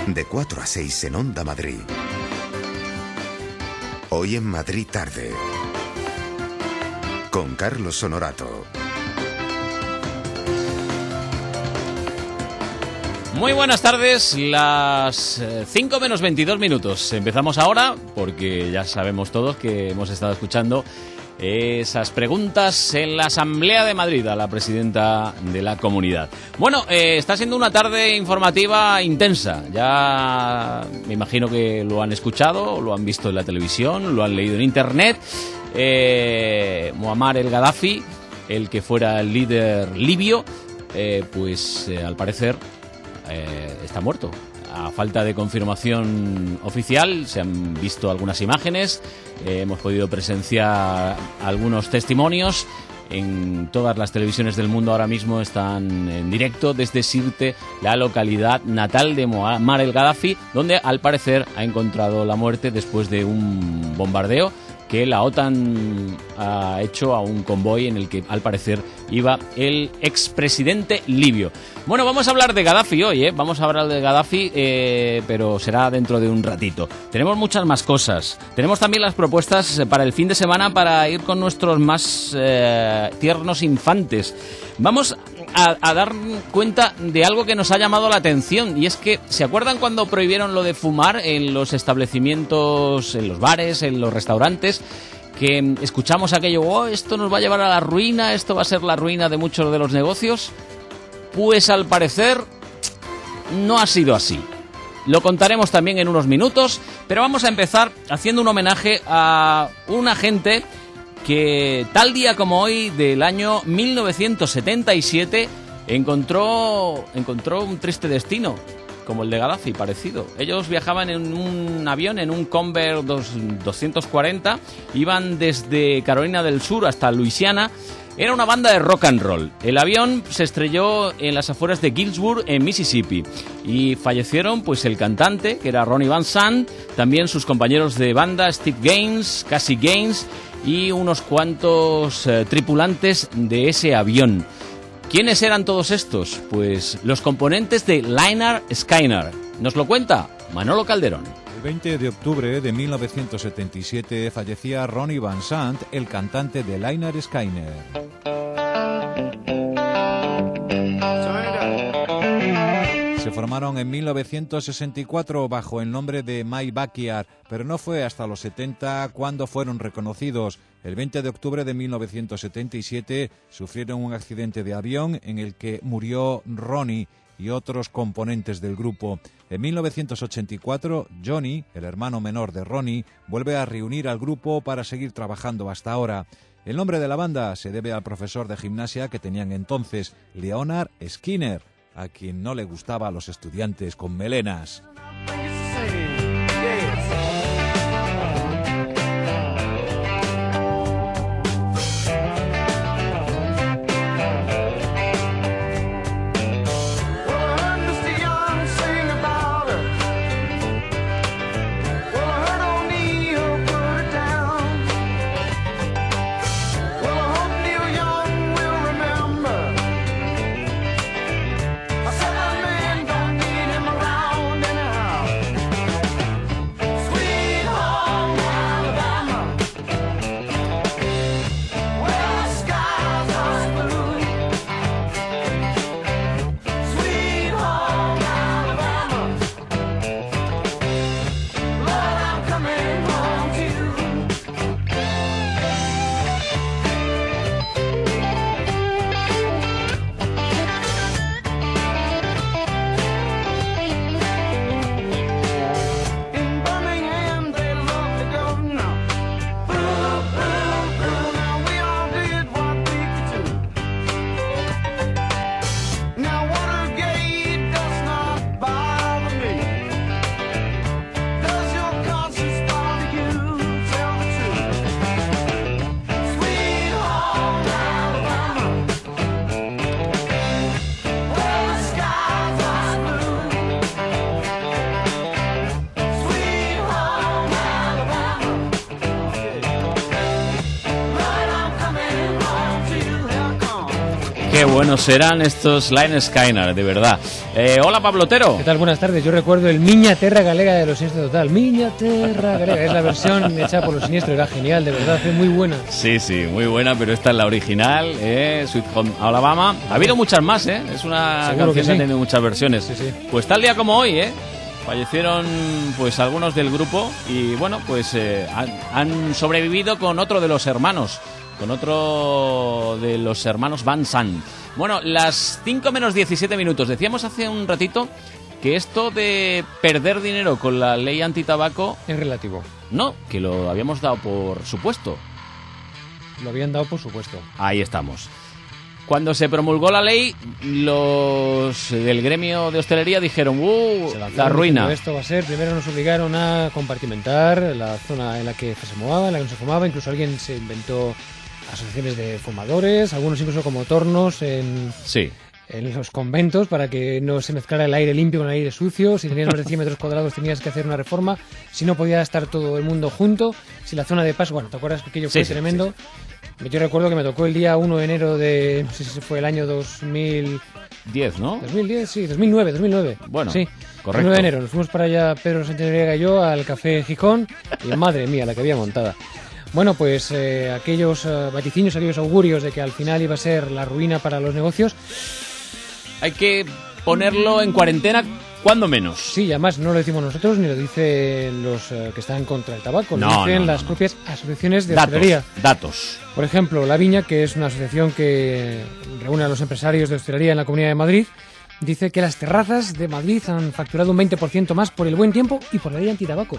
de 4 a 6 en Onda Madrid. Hoy en Madrid tarde, con Carlos Honorato. Muy buenas tardes, las 5 menos 22 minutos. Empezamos ahora porque ya sabemos todos que hemos estado escuchando esas preguntas en la Asamblea de Madrid a la presidenta de la comunidad. Bueno, está siendo una tarde informativa intensa. Ya me imagino que lo han escuchado, lo han visto en la televisión, lo han leído en internet. Muammar el Gaddafi, el que fuera el líder libio, al parecer está muerto. A falta de confirmación oficial, se han visto algunas imágenes, hemos podido presenciar algunos testimonios. En todas las televisiones del mundo ahora mismo están en directo desde Sirte, la localidad natal de Muammar el Gaddafi, donde al parecer ha encontrado la muerte después de un bombardeo que la OTAN ha hecho a un convoy en el que al parecer iba el expresidente libio. Bueno, vamos a hablar de Gaddafi hoy, vamos a hablar de Gaddafi, pero será dentro de un ratito. Tenemos muchas más cosas. Tenemos también las propuestas para el fin de semana para ir con nuestros más tiernos infantes. Vamos a dar cuenta de algo que nos ha llamado la atención, y es que, ¿se acuerdan cuando prohibieron lo de fumar en los establecimientos, en los bares, en los restaurantes? Que escuchamos aquello, esto nos va a llevar a la ruina, esto va a ser la ruina de muchos de los negocios. Pues al parecer no ha sido así. Lo contaremos también en unos minutos, pero vamos a empezar haciendo un homenaje a una gente que tal día como hoy del año 1977 encontró un triste destino, como el de Gaddafi, parecido. Ellos viajaban en un avión, en un Convair 240, iban desde Carolina del Sur hasta Luisiana. Era una banda de rock and roll. El avión se estrelló en las afueras de Gillsburg, en Mississippi, y fallecieron pues el cantante, que era Ronnie Van Zant, también sus compañeros de banda, Steve Gaines, Cassie Gaines, y unos cuantos tripulantes de ese avión. ¿Quiénes eran todos estos? Pues los componentes de Lynyrd Skynyrd. Nos lo cuenta Manolo Calderón. El 20 de octubre de 1977 fallecía Ronnie Van Zant, el cantante de Lynyrd Skynyrd. Se formaron en 1964 bajo el nombre de My Backyard, pero no fue hasta los 70 cuando fueron reconocidos. El 20 de octubre de 1977 sufrieron un accidente de avión en el que murió Ronnie y otros componentes del grupo. En 1984, Johnny, el hermano menor de Ronnie, vuelve a reunir al grupo para seguir trabajando hasta ahora. El nombre de la banda se debe al profesor de gimnasia que tenían entonces, Lynyrd Skynyrd, a quien no le gustaba a los estudiantes con melenas. Qué buenos serán estos Line Skyner, de verdad. Hola, Pablo Otero. ¿Qué tal? Buenas tardes. Yo recuerdo el Miña Terra Galega de los Siniestro Total. Miña Terra Galega. Es la versión hecha por los Siniestro. Era genial, de verdad. Fue muy buena. Sí, muy buena, pero esta es la original, Sweet Home Alabama. Ha habido muchas más, Es una Seguro canción que que sí. ha tenido muchas versiones. Sí. Pues tal día como hoy, fallecieron pues algunos del grupo y bueno, pues han sobrevivido con otro de los hermanos. Con otro de los hermanos Van Sant. Bueno, las 5 menos 17 minutos. Decíamos hace un ratito que esto de perder dinero con la ley antitabaco... Es relativo. No, que lo habíamos dado por supuesto. Lo habían dado por supuesto. Ahí estamos. Cuando se promulgó la ley, los del gremio de hostelería dijeron, la ruina. Esto va a ser, primero nos obligaron a compartimentar la zona en la que se fumaba, en la que no se fumaba. Incluso alguien se inventó asociaciones de fumadores, algunos incluso como tornos en los conventos para que no se mezclara el aire limpio con el aire sucio. Si tenías más de 100 metros cuadrados tenías que hacer una reforma, si no podía estar todo el mundo junto, si la zona de paso, bueno, ¿te acuerdas que aquello fue tremendo? Sí. Yo recuerdo que me tocó el día 1 de enero de, no sé si fue el año 2010, ¿no? 2010, sí, 2009. Bueno, sí, correcto. El 9 de enero nos fuimos para allá, Pedro Santenoriega y yo, al Café Gijón, y madre mía, la que había montada. Bueno, pues aquellos vaticinios, aquellos augurios de que al final iba a ser la ruina para los negocios. Hay que ponerlo en cuarentena, cuando menos. Sí, además no lo decimos nosotros, ni lo dicen los que están contra el tabaco, lo dicen las propias asociaciones de hostelería. Datos. Por ejemplo, La Viña, que es una asociación que reúne a los empresarios de hostelería en la Comunidad de Madrid, dice que las terrazas de Madrid han facturado un 20% más por el buen tiempo y por la ley antitabaco.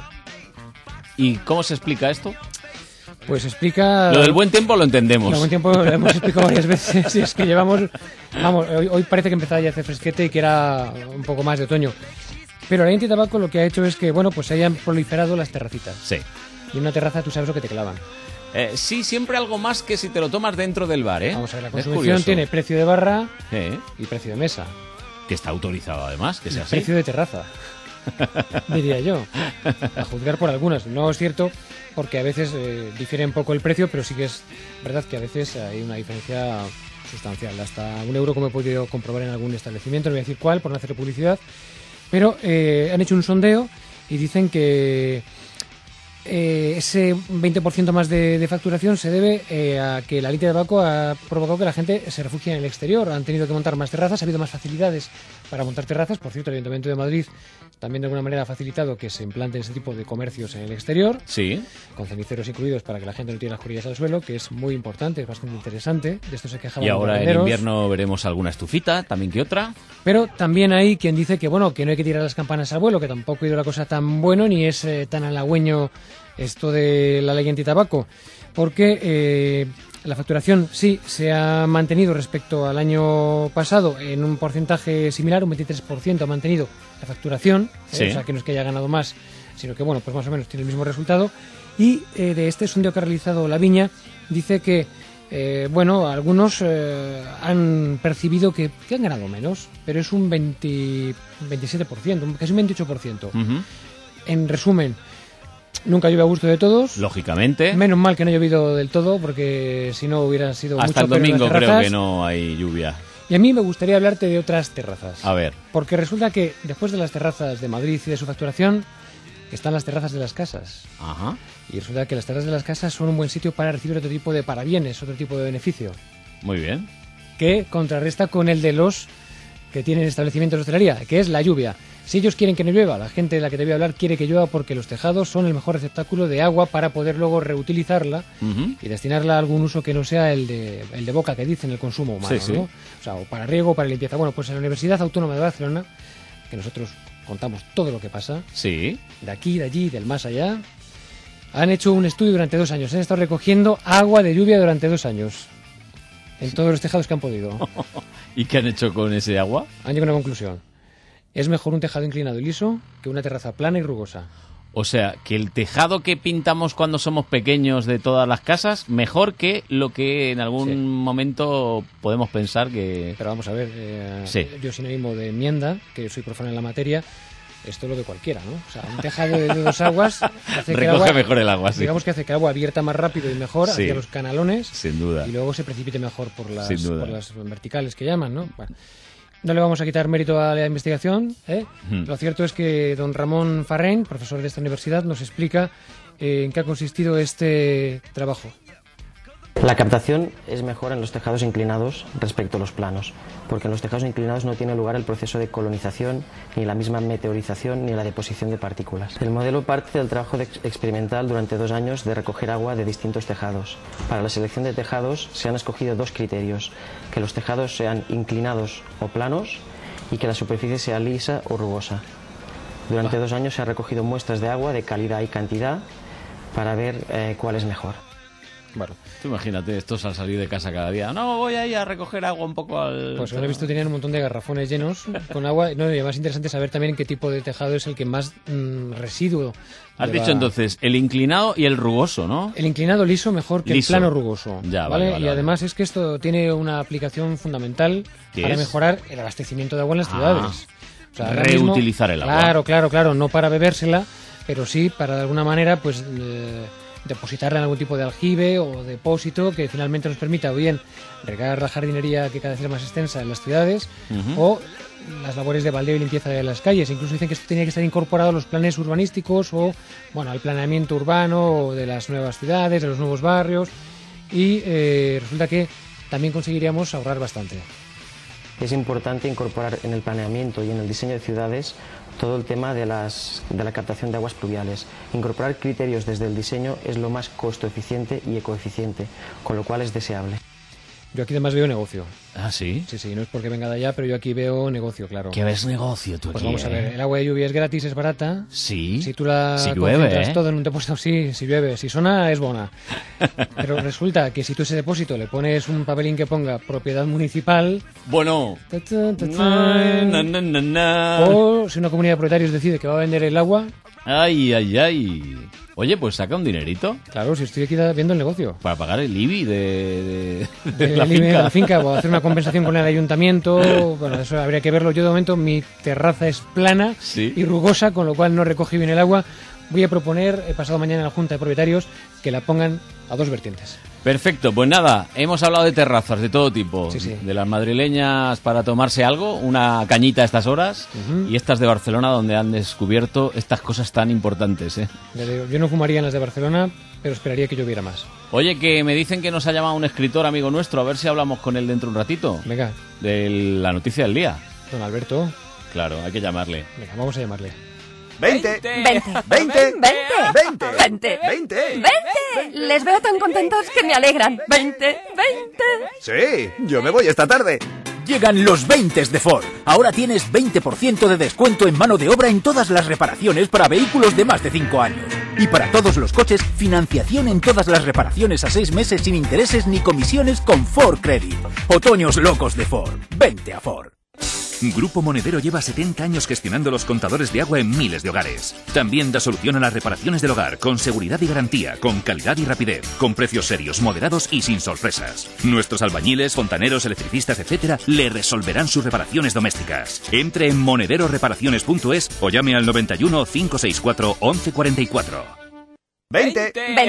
¿Y cómo se explica esto? Pues explica... Lo del buen tiempo lo entendemos. Lo del buen tiempo lo hemos explicado varias veces. Y es que llevamos... Vamos, hoy parece que empezaba ya a hacer fresquete y que era un poco más de otoño. Pero la ley antitabaco lo que ha hecho es que, bueno, pues se hayan proliferado las terracitas. Sí. Y en una terraza tú sabes lo que te clavan. Sí, siempre algo más que si te lo tomas dentro del bar, Vamos a ver, la consumición tiene precio de barra y precio de mesa. Que está autorizado además, que sea así. Precio de terraza. Diría yo, a juzgar por algunas. No es cierto, porque a veces difiere un poco el precio, pero sí que es verdad que a veces hay una diferencia sustancial, hasta €1, como he podido comprobar en algún establecimiento, no voy a decir cuál por no hacer publicidad, pero han hecho un sondeo y dicen que ese 20% más de facturación se debe a que la ley de tabaco ha provocado que la gente se refugie en el exterior. Han tenido que montar más terrazas, ha habido más facilidades para montar terrazas. Por cierto, el Ayuntamiento de Madrid también de alguna manera ha facilitado que se implanten ese tipo de comercios en el exterior, con ceniceros incluidos para que la gente no tire las curillas al suelo, que es muy importante, es bastante interesante. De esto se quejaban. Y ahora en invierno veremos alguna estufita, también que otra. Pero también hay quien dice que bueno, que no hay que tirar las campanas al vuelo, que tampoco ha ido la cosa tan bueno ni es tan halagüeño esto de la ley antitabaco, porque la facturación sí se ha mantenido respecto al año pasado en un porcentaje similar, un 23% ha mantenido la facturación, o sea que no es que haya ganado más, sino que bueno, pues más o menos tiene el mismo resultado. Y de este sondeo que ha realizado La Viña dice que bueno, algunos han percibido que han ganado menos, pero es un 27%, casi un 28%. En resumen, nunca llueve a gusto de todos. Lógicamente. Menos mal que no ha llovido del todo, porque si no hubiera sido hasta mucho el peor en las domingo creo terrazas. que no hay lluvia. Y a mí me gustaría hablarte de otras terrazas. A ver. Porque resulta que después de las terrazas de Madrid y de su facturación, están las terrazas de las casas. Ajá. Y resulta que las terrazas de las casas son un buen sitio para recibir otro tipo de parabienes, otro tipo de beneficio. Muy bien. Que contrarresta con el de los que tienen establecimientos de hostelería, que es la lluvia. Si ellos quieren que no llueva, la gente de la que te voy a hablar quiere que llueva porque los tejados son el mejor receptáculo de agua para poder luego reutilizarla y destinarla a algún uso que no sea el de boca que dicen el consumo humano, ¿no? O sea, o para riego o para limpieza. Bueno, pues en la Universidad Autónoma de Barcelona, que nosotros contamos todo lo que pasa, de aquí, de allí, del más allá, han hecho un estudio durante 2 años. Han estado recogiendo agua de lluvia durante 2 años en todos los tejados que han podido. ¿Y qué han hecho con ese agua? Han llegado a una conclusión. Es mejor un tejado inclinado y liso que una terraza plana y rugosa. O sea, que el tejado que pintamos cuando somos pequeños de todas las casas, mejor que lo que en algún momento podemos pensar que... Pero vamos a ver, yo sin ánimo de enmienda, que soy profano en la materia, esto lo de cualquiera, ¿no? O sea, un tejado de 2 aguas hace que recoge mejor el agua, sí. Digamos que hace que el agua vierta más rápido y mejor Sí. hacia los canalones. Sin duda. Y luego se precipite mejor por las Sin duda. verticales que llaman, ¿no? Bueno, no le vamos a quitar mérito a la investigación, ¿eh? Lo cierto es que don Ramón Farrén, profesor de esta universidad, nos explica en qué ha consistido este trabajo. La captación es mejor en los tejados inclinados respecto a los planos, porque en los tejados inclinados no tiene lugar el proceso de colonización, ni la misma meteorización, ni la deposición de partículas. El modelo parte del trabajo experimental durante 2 años de recoger agua de distintos tejados. Para la selección de tejados se han escogido 2 criterios: que los tejados sean inclinados o planos y que la superficie sea lisa o rugosa. Durante 2 años se han recogido muestras de agua de calidad y cantidad para ver cuál es mejor. Bueno, tú imagínate estos al salir de casa cada día. No, voy ahí a recoger agua un poco al... Pues según he visto tenían un montón de garrafones llenos con agua. No, y además interesante saber también en qué tipo de tejado es el que más residuo Has lleva. dicho entonces el inclinado y el rugoso, ¿no? El inclinado liso mejor que Liso. el plano rugoso. Ya, ¿vale? vale, Y además es que esto tiene una aplicación fundamental ¿Qué para es? mejorar el abastecimiento de agua en las ciudades. O sea, ahora Reutilizar el agua. Claro, no para bebérsela, pero sí para de alguna manera pues depositarla en algún tipo de aljibe o depósito que finalmente nos permita o bien regar la jardinería que cada vez es más extensa en las ciudades o las labores de baldeo y limpieza de las calles. Incluso dicen que esto tenía que estar incorporado a los planes urbanísticos o bueno, al planeamiento urbano de las nuevas ciudades, de los nuevos barrios, y resulta que también conseguiríamos ahorrar bastante. Es importante incorporar en el planeamiento y en el diseño de ciudades todo el tema de la captación de aguas pluviales. Incorporar criterios desde el diseño es lo más costo eficiente y ecoeficiente, con lo cual es deseable. Yo aquí además veo negocio. Ah, ¿sí? Sí, no es porque venga de allá, pero yo aquí veo negocio, claro. ¿Qué ves negocio tú Pues aquí? vamos a ver, el agua de lluvia es gratis, es barata. Sí. Si tú la Si llueve, concentras ¿eh? todo en un depósito, sí, si llueve. Si sona, es bona. Pero resulta que si tú ese depósito le pones un papelín que ponga propiedad municipal... Bueno. ta, ta, ta, ta, o si una comunidad de propietarios decide que va a vender el agua... Ay. Oye, pues saca un dinerito Claro, si estoy aquí viendo el negocio. para pagar el IBI de De la finca. o hacer una compensación con el ayuntamiento. Bueno, eso habría que verlo. Yo de momento mi terraza es plana Sí. y rugosa, con lo cual no recoge bien el agua. Voy a proponer, pasado mañana en la Junta de Propietarios, que la pongan a 2 vertientes. Perfecto, pues nada, hemos hablado de terrazas de todo tipo, Sí. de las madrileñas para tomarse algo, una cañita a estas horas, y estas de Barcelona donde han descubierto estas cosas tan importantes, ¿eh? Ya digo, yo no fumaría en las de Barcelona, pero esperaría que lloviera más. Oye, que me dicen que nos ha llamado un escritor amigo nuestro, a ver si hablamos con él dentro de un ratito, Venga, de la noticia del día. don Alberto, Claro, hay que llamarle. venga, vamos a llamarle. 20. 20. Les veo tan contentos que me alegran. 20. Sí, yo me voy esta tarde. Llegan los 20 de Ford. Ahora tienes 20% de descuento en mano de obra en todas las reparaciones para vehículos de más de 5 años. Y para todos los coches, financiación en todas las reparaciones a 6 meses sin intereses ni comisiones con Ford Credit. Otoños locos de Ford. Vente a Ford. Grupo Monedero lleva 70 años gestionando los contadores de agua en miles de hogares. También da solución a las reparaciones del hogar, con seguridad y garantía, con calidad y rapidez, con precios serios, moderados y sin sorpresas. Nuestros albañiles, fontaneros, electricistas, etc. le resolverán sus reparaciones domésticas. Entre en monederoreparaciones.es o llame al 91 564 1144. 20.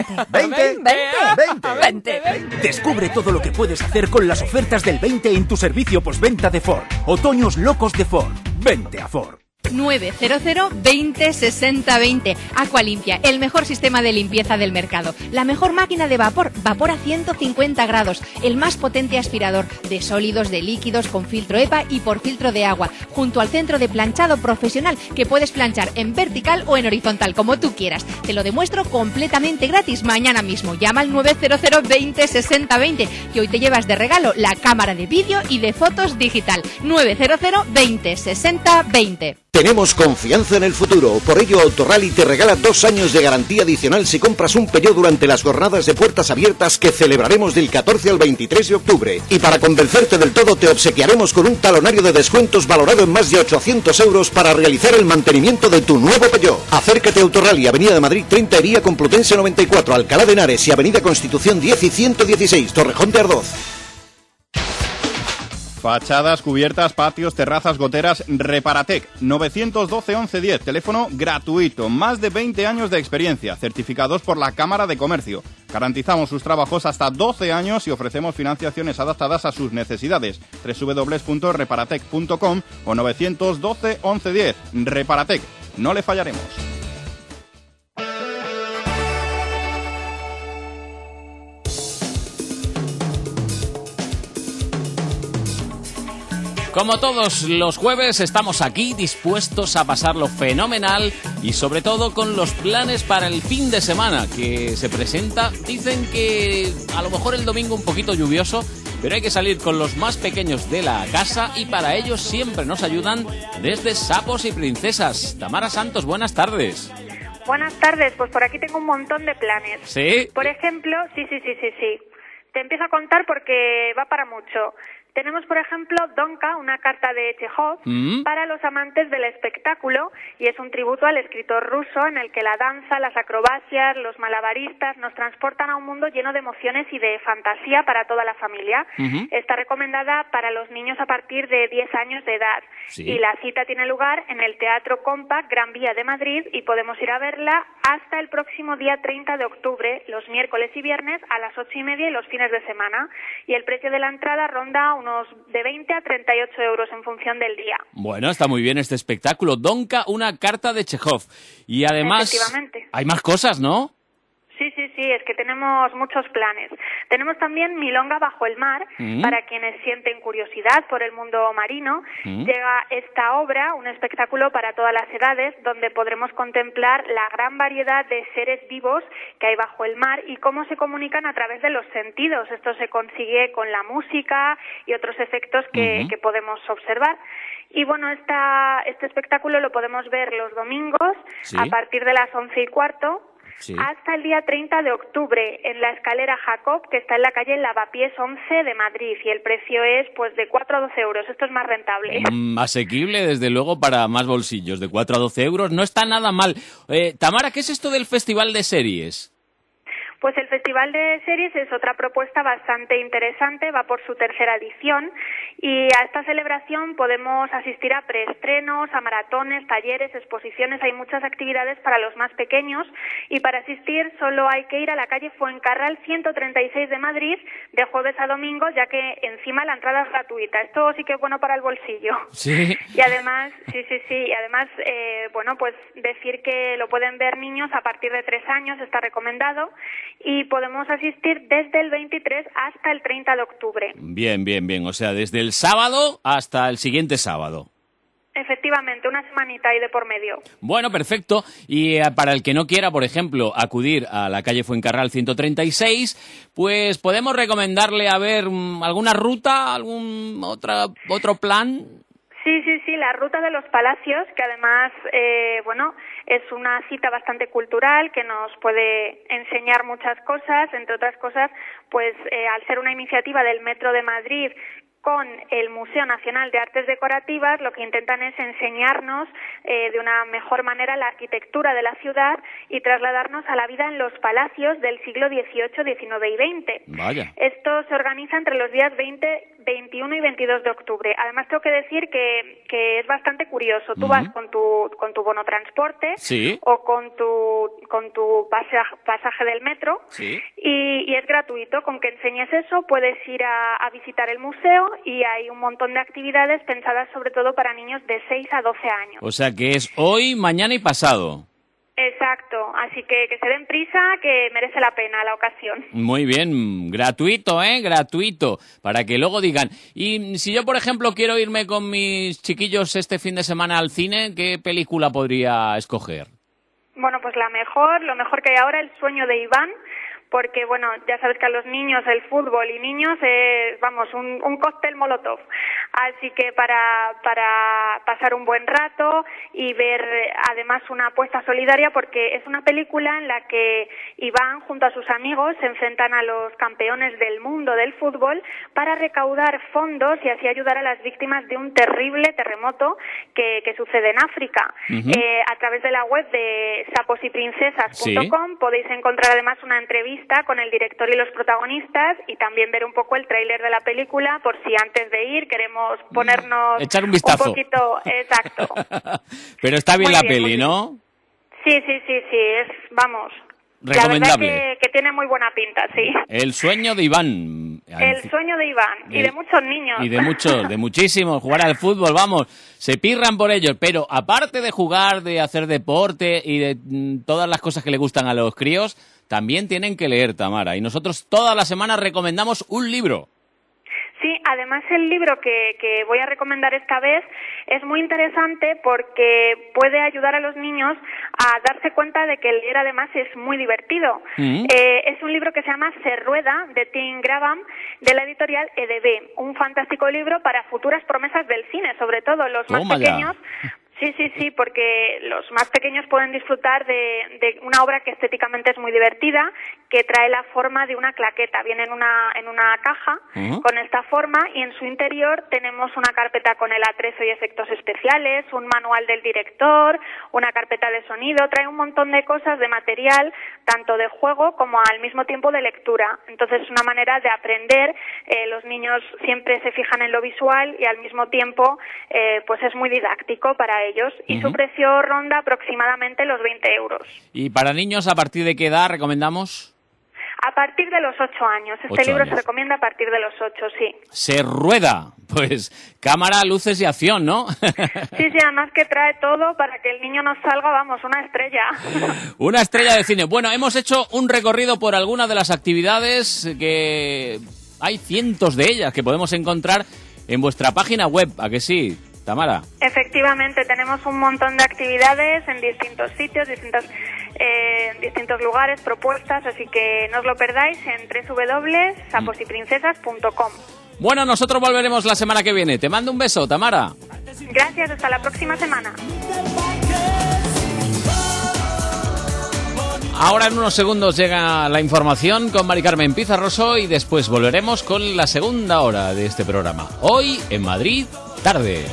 20. Descubre todo lo que puedes hacer con las ofertas del 20 en tu servicio postventa de Ford. Otoños locos de Ford. Vente a Ford. 900 20 60 20. Aqualimpia, el mejor sistema de limpieza del mercado. La mejor máquina de vapor, vapor a 150 grados. El más potente aspirador de sólidos, de líquidos, con filtro EPA y por filtro de agua. Junto al centro de planchado profesional, que puedes planchar en vertical o en horizontal, como tú quieras. Te lo demuestro completamente gratis mañana mismo. Llama al 900 20 60 20, que hoy te llevas de regalo la cámara de vídeo y de fotos digital. 900 20 60 20. Tenemos confianza en el futuro, por ello Autorally te regala 2 años de garantía adicional si compras un Peugeot durante las jornadas de puertas abiertas que celebraremos del 14 al 23 de octubre. Y para convencerte del todo te obsequiaremos con un talonario de descuentos valorado en más de 800 euros para realizar el mantenimiento de tu nuevo Peugeot. Acércate a Autorally, Avenida de Madrid 30, Hería Complutense 94, Alcalá de Henares y Avenida Constitución 10 y 116, Torrejón de Ardoz. Fachadas, cubiertas, patios, terrazas, goteras, Reparatec. 912 1110, teléfono gratuito. Más de 20 años de experiencia, certificados por la Cámara de Comercio. Garantizamos sus trabajos hasta 12 años y ofrecemos financiaciones adaptadas a sus necesidades. www.reparatec.com o 912 1110. Reparatec, no le fallaremos. Como todos los jueves, estamos aquí dispuestos a pasarlo fenomenal y sobre todo con los planes para el fin de semana que se presenta. Dicen que a lo mejor el domingo un poquito lluvioso, pero hay que salir con los más pequeños de la casa y para ello siempre nos ayudan desde Sapos y Princesas. Tamara Santos, buenas tardes. Buenas tardes, pues por aquí tengo un montón de planes. ¿Sí? Por ejemplo, sí. Te empiezo a contar porque va para mucho. Tenemos, por ejemplo, Donka, una carta de Chekhov, para los amantes del espectáculo, y es un tributo al escritor ruso en el que la danza, las acrobacias, los malabaristas nos transportan a un mundo lleno de emociones y de fantasía para toda la familia. Está recomendada para los niños a partir de 10 años de edad. Sí. Y la cita tiene lugar en el Teatro Compact Gran Vía de Madrid y podemos ir a verla hasta el próximo día 30 de octubre, los miércoles y viernes a las 8:30 y los fines de semana. Y el precio de la entrada ronda unos de 20 a 38 euros en función del día. Bueno, está muy bien este espectáculo. Donka, una carta de Chekhov. Y además hay más cosas, ¿no? Sí, es que tenemos muchos planes. Tenemos también Milonga bajo el mar, para quienes sienten curiosidad por el mundo marino. Llega esta obra, un espectáculo para todas las edades, donde podremos contemplar la gran variedad de seres vivos que hay bajo el mar y cómo se comunican a través de los sentidos. Esto se consigue con la música y otros efectos que podemos observar. Y bueno, este espectáculo lo podemos ver los domingos a partir de las 11:15. Sí. Hasta el día 30 de octubre en la escalera Jacob, que está en la calle Lavapiés 11 de Madrid, y el precio es pues de 4 a 12 euros. Esto es más rentable. Asequible, desde luego, para más bolsillos, de 4 a 12 euros. No está nada mal. Tamara, ¿qué es esto del Festival de Series? Pues el Festival de Series es otra propuesta bastante interesante, va por su tercera edición, y a esta celebración podemos asistir a preestrenos, a maratones, talleres, exposiciones. Hay muchas actividades para los más pequeños, y para asistir solo hay que ir a la calle Fuencarral 136 de Madrid de jueves a domingo, ya que encima la entrada es gratuita. Esto sí que es bueno para el bolsillo. Sí. Y además, y además, bueno, pues decir que lo pueden ver niños a partir de 3 años, está recomendado. Y podemos asistir desde el 23 hasta el 30 de octubre. Bien. O sea, desde el sábado hasta el siguiente sábado. Efectivamente, una semanita ahí de por medio. Bueno, perfecto. Y para el que no quiera, por ejemplo, acudir a la calle Fuencarral 136, pues podemos recomendarle a ver alguna ruta, algún otro plan. Sí, la Ruta de los Palacios, que además, bueno, es una cita bastante cultural que nos puede enseñar muchas cosas, entre otras cosas, pues al ser una iniciativa del Metro de Madrid con el Museo Nacional de Artes Decorativas, lo que intentan es enseñarnos de una mejor manera la arquitectura de la ciudad y trasladarnos a la vida en los palacios del siglo XVIII, XIX y XX. Vaya. Esto se organiza entre los días 20, 21 y 22 de octubre. Además, tengo que decir que es bastante curioso. Tú vas con tu bono transporte o con tu pasaje del metro y es gratuito. Con que enseñes eso puedes ir a visitar el museo y hay un montón de actividades pensadas sobre todo para niños de 6 a 12 años. O sea que es hoy, mañana y pasado. Exacto, así que se den prisa, que merece la pena la ocasión. Muy bien, gratuito, gratuito, para que luego digan. Y si yo, por ejemplo, quiero irme con mis chiquillos este fin de semana al cine, ¿qué película podría escoger? Bueno, pues lo mejor que hay ahora, El sueño de Iván, porque, bueno, ya sabes que a los niños el fútbol y niños es, vamos, un cóctel molotov. Así que para pasar un buen rato y ver además una apuesta solidaria, porque es una película en la que Iván junto a sus amigos se enfrentan a los campeones del mundo del fútbol para recaudar fondos y así ayudar a las víctimas de un terrible terremoto que sucede en África. A través de la web de saposyprincesas.com podéis encontrar además una entrevista entrevista con el director y los protagonistas y también ver un poco el tráiler de la película por si antes de ir queremos ponernos echar un vistazo. Un poquito, exacto. Pero está bien Muy la bien, peli, ¿no? Sí, es, vamos, recomendable. La verdad que tiene muy buena pinta, sí. El sueño de Iván. El sueño de Iván y de muchos niños. Y de muchísimos, jugar al fútbol, vamos, se pirran por ellos, pero aparte de jugar, de hacer deporte y de todas las cosas que le gustan a los críos, también tienen que leer, Tamara, y nosotros todas las semanas recomendamos un libro. Sí, además el libro que voy a recomendar esta vez es muy interesante porque puede ayudar a los niños a darse cuenta de que leer además es muy divertido. Es un libro que se llama Se Rueda, de Tim Graham, de la editorial EDB. Un fantástico libro para futuras promesas del cine, sobre todo los más pequeños. Sí, porque los más pequeños pueden disfrutar de una obra que estéticamente es muy divertida, que trae la forma de una claqueta. Viene en una caja con esta forma y en su interior tenemos una carpeta con el atrezo y efectos especiales, un manual del director, una carpeta de sonido. Trae un montón de cosas, de material, tanto de juego como al mismo tiempo de lectura. Entonces es una manera de aprender. Los niños siempre se fijan en lo visual y al mismo tiempo pues es muy didáctico para ellos, y su precio ronda aproximadamente los 20 euros. ¿Y para niños a partir de qué edad recomendamos? A partir de los 8 años. Este libro se recomienda a partir de los 8, sí. Se rueda. Pues cámara, luces y acción, ¿no? Sí, además que trae todo para que el niño nos salga, vamos, una estrella. Una estrella de cine. Bueno, hemos hecho un recorrido por algunas de las actividades que hay cientos de ellas que podemos encontrar en vuestra página web, ¿a que sí, Tamara? Efectivamente, tenemos un montón de actividades en distintos sitios, distintos lugares, propuestas, así que no os lo perdáis en www.saposyprincesas.com. Bueno, nosotros volveremos la semana que viene. Te mando un beso, Tamara. Gracias, hasta la próxima semana. Ahora en unos segundos llega la información con Mari Carmen Pizarroso y después volveremos con la segunda hora de este programa. Hoy en Madrid, tarde.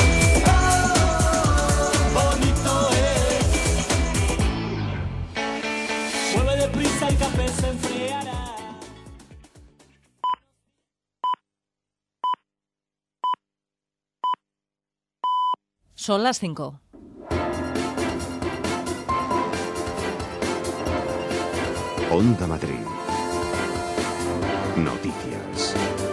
Son las 5. Onda Madrid. Noticias.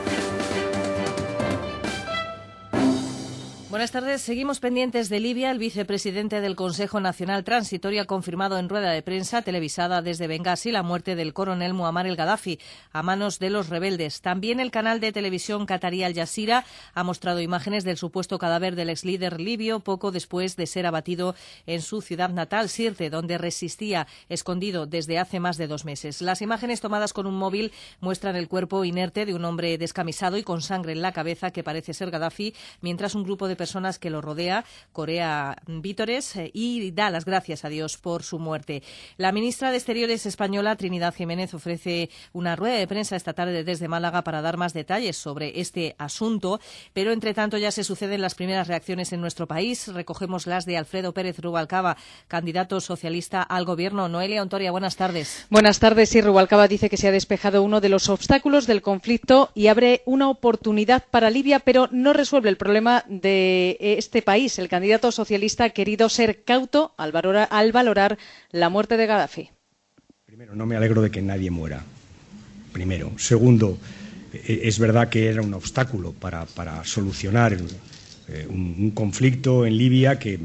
Buenas tardes. Seguimos pendientes de Libia. El vicepresidente del Consejo Nacional Transitorio ha confirmado en rueda de prensa televisada desde Bengasi la muerte del coronel Muammar el Gaddafi a manos de los rebeldes. También el canal de televisión catarí Al Jazeera ha mostrado imágenes del supuesto cadáver del ex líder libio poco después de ser abatido en su ciudad natal, Sirte, donde resistía escondido desde hace más de 2 meses. Las imágenes tomadas con un móvil muestran el cuerpo inerte de un hombre descamisado y con sangre en la cabeza que parece ser Gaddafi, mientras un grupo de personas que lo rodea corea vítores y da las gracias a Dios por su muerte. La ministra de Exteriores española, Trinidad Jiménez, ofrece una rueda de prensa esta tarde desde Málaga para dar más detalles sobre este asunto, pero entre tanto ya se suceden las primeras reacciones en nuestro país. Recogemos las de Alfredo Pérez Rubalcaba, candidato socialista al gobierno. Noelia Ontoria, buenas tardes. Buenas tardes. Sí, Rubalcaba dice que se ha despejado uno de los obstáculos del conflicto y abre una oportunidad para Libia, pero no resuelve el problema de este país. El candidato socialista ha querido ser cauto al valorar la muerte de Gaddafi. Primero, no me alegro de que nadie muera. Primero. Segundo, es verdad que era un obstáculo para solucionar un conflicto en Libia que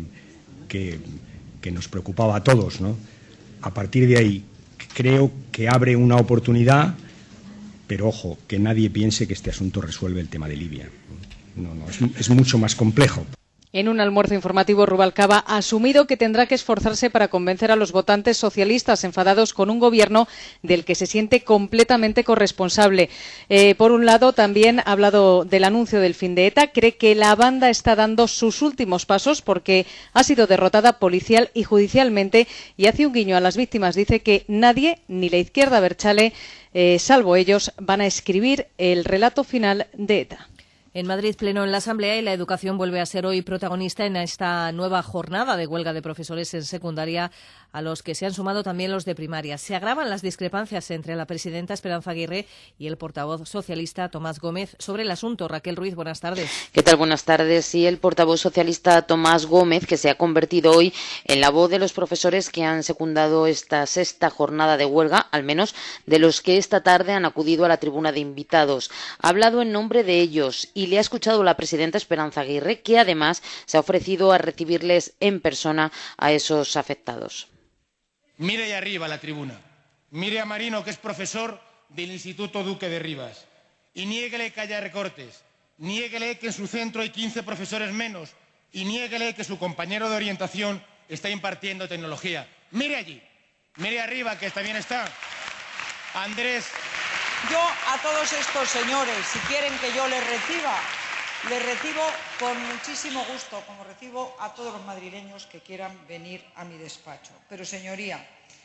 nos preocupaba a todos, ¿no? A partir de ahí, creo que abre una oportunidad, pero ojo, que nadie piense que este asunto resuelve el tema de Libia. No, es mucho más complejo. En un almuerzo informativo, Rubalcaba ha asumido que tendrá que esforzarse para convencer a los votantes socialistas enfadados con un gobierno del que se siente completamente corresponsable. Por un lado, también ha hablado del anuncio del fin de ETA. Cree que la banda está dando sus últimos pasos porque ha sido derrotada policial y judicialmente, y hace un guiño a las víctimas. Dice que nadie, ni la izquierda abertzale, salvo ellos, van a escribir el relato final de ETA. En Madrid, pleno en la Asamblea, y la educación vuelve a ser hoy protagonista en esta nueva jornada de huelga de profesores en secundaria, a los que se han sumado también los de primaria. Se agravan las discrepancias entre la presidenta Esperanza Aguirre y el portavoz socialista Tomás Gómez sobre el asunto. Raquel Ruiz, buenas tardes. ¿Qué tal? Buenas tardes. Sí, el portavoz socialista Tomás Gómez, que se ha convertido hoy en la voz de los profesores que han secundado esta sexta jornada de huelga, al menos de los que esta tarde han acudido a la tribuna de invitados. Ha hablado en nombre de ellos y le ha escuchado la presidenta Esperanza Aguirre, que además se ha ofrecido a recibirles en persona a esos afectados. Mire ahí arriba la tribuna, mire a Marino, que es profesor del Instituto Duque de Rivas, y niéguele que haya recortes, niéguele que en su centro hay 15 profesores menos, y niéguele que su compañero de orientación está impartiendo tecnología. Mire allí, mire arriba, que también está Andrés. Yo a todos estos señores, si quieren que yo les recibo con muchísimo gusto, como recibo a todos los madrileños que quieran venir a mi despacho. Pero, señoría,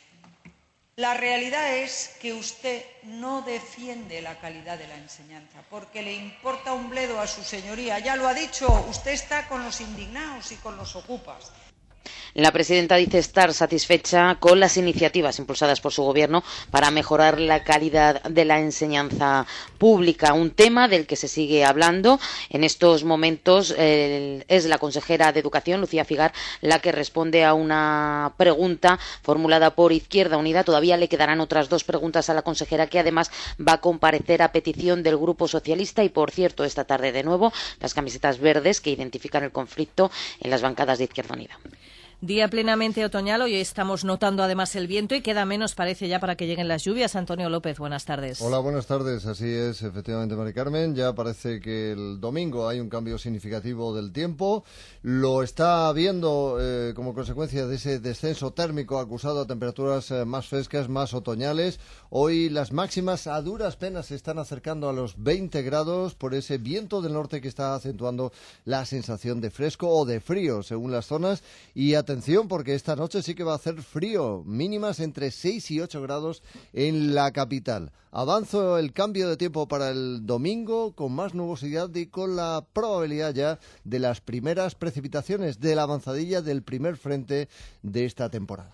la realidad es que usted no defiende la calidad de la enseñanza, porque le importa un bledo a su señoría. Ya lo ha dicho, usted está con los indignados y con los ocupas. La presidenta dice estar satisfecha con las iniciativas impulsadas por su gobierno para mejorar la calidad de la enseñanza pública, un tema del que se sigue hablando. En estos momentos es la consejera de Educación, Lucía Figar, la que responde a una pregunta formulada por Izquierda Unida. Todavía le quedarán otras dos preguntas a la consejera, que además va a comparecer a petición del Grupo Socialista. Y, por cierto, esta tarde de nuevo las camisetas verdes que identifican el conflicto en las bancadas de Izquierda Unida. Día plenamente otoñal, hoy estamos notando además el viento y queda menos, parece, ya para que lleguen las lluvias. Antonio López, buenas tardes. Hola, buenas tardes. Así es, efectivamente, Mari Carmen. Ya parece que el domingo hay un cambio significativo del tiempo. Lo está viendo como consecuencia de ese descenso térmico acusado a temperaturas más frescas, más otoñales. Hoy las máximas a duras penas se están acercando a los 20 grados por ese viento del norte que está acentuando la sensación de fresco o de frío según las zonas. Y atención, porque esta noche sí que va a hacer frío, mínimas entre 6 y 8 grados en la capital. Avanzo el cambio de tiempo para el domingo con más nubosidad y con la probabilidad ya de las primeras precipitaciones, de la avanzadilla del primer frente de esta temporada.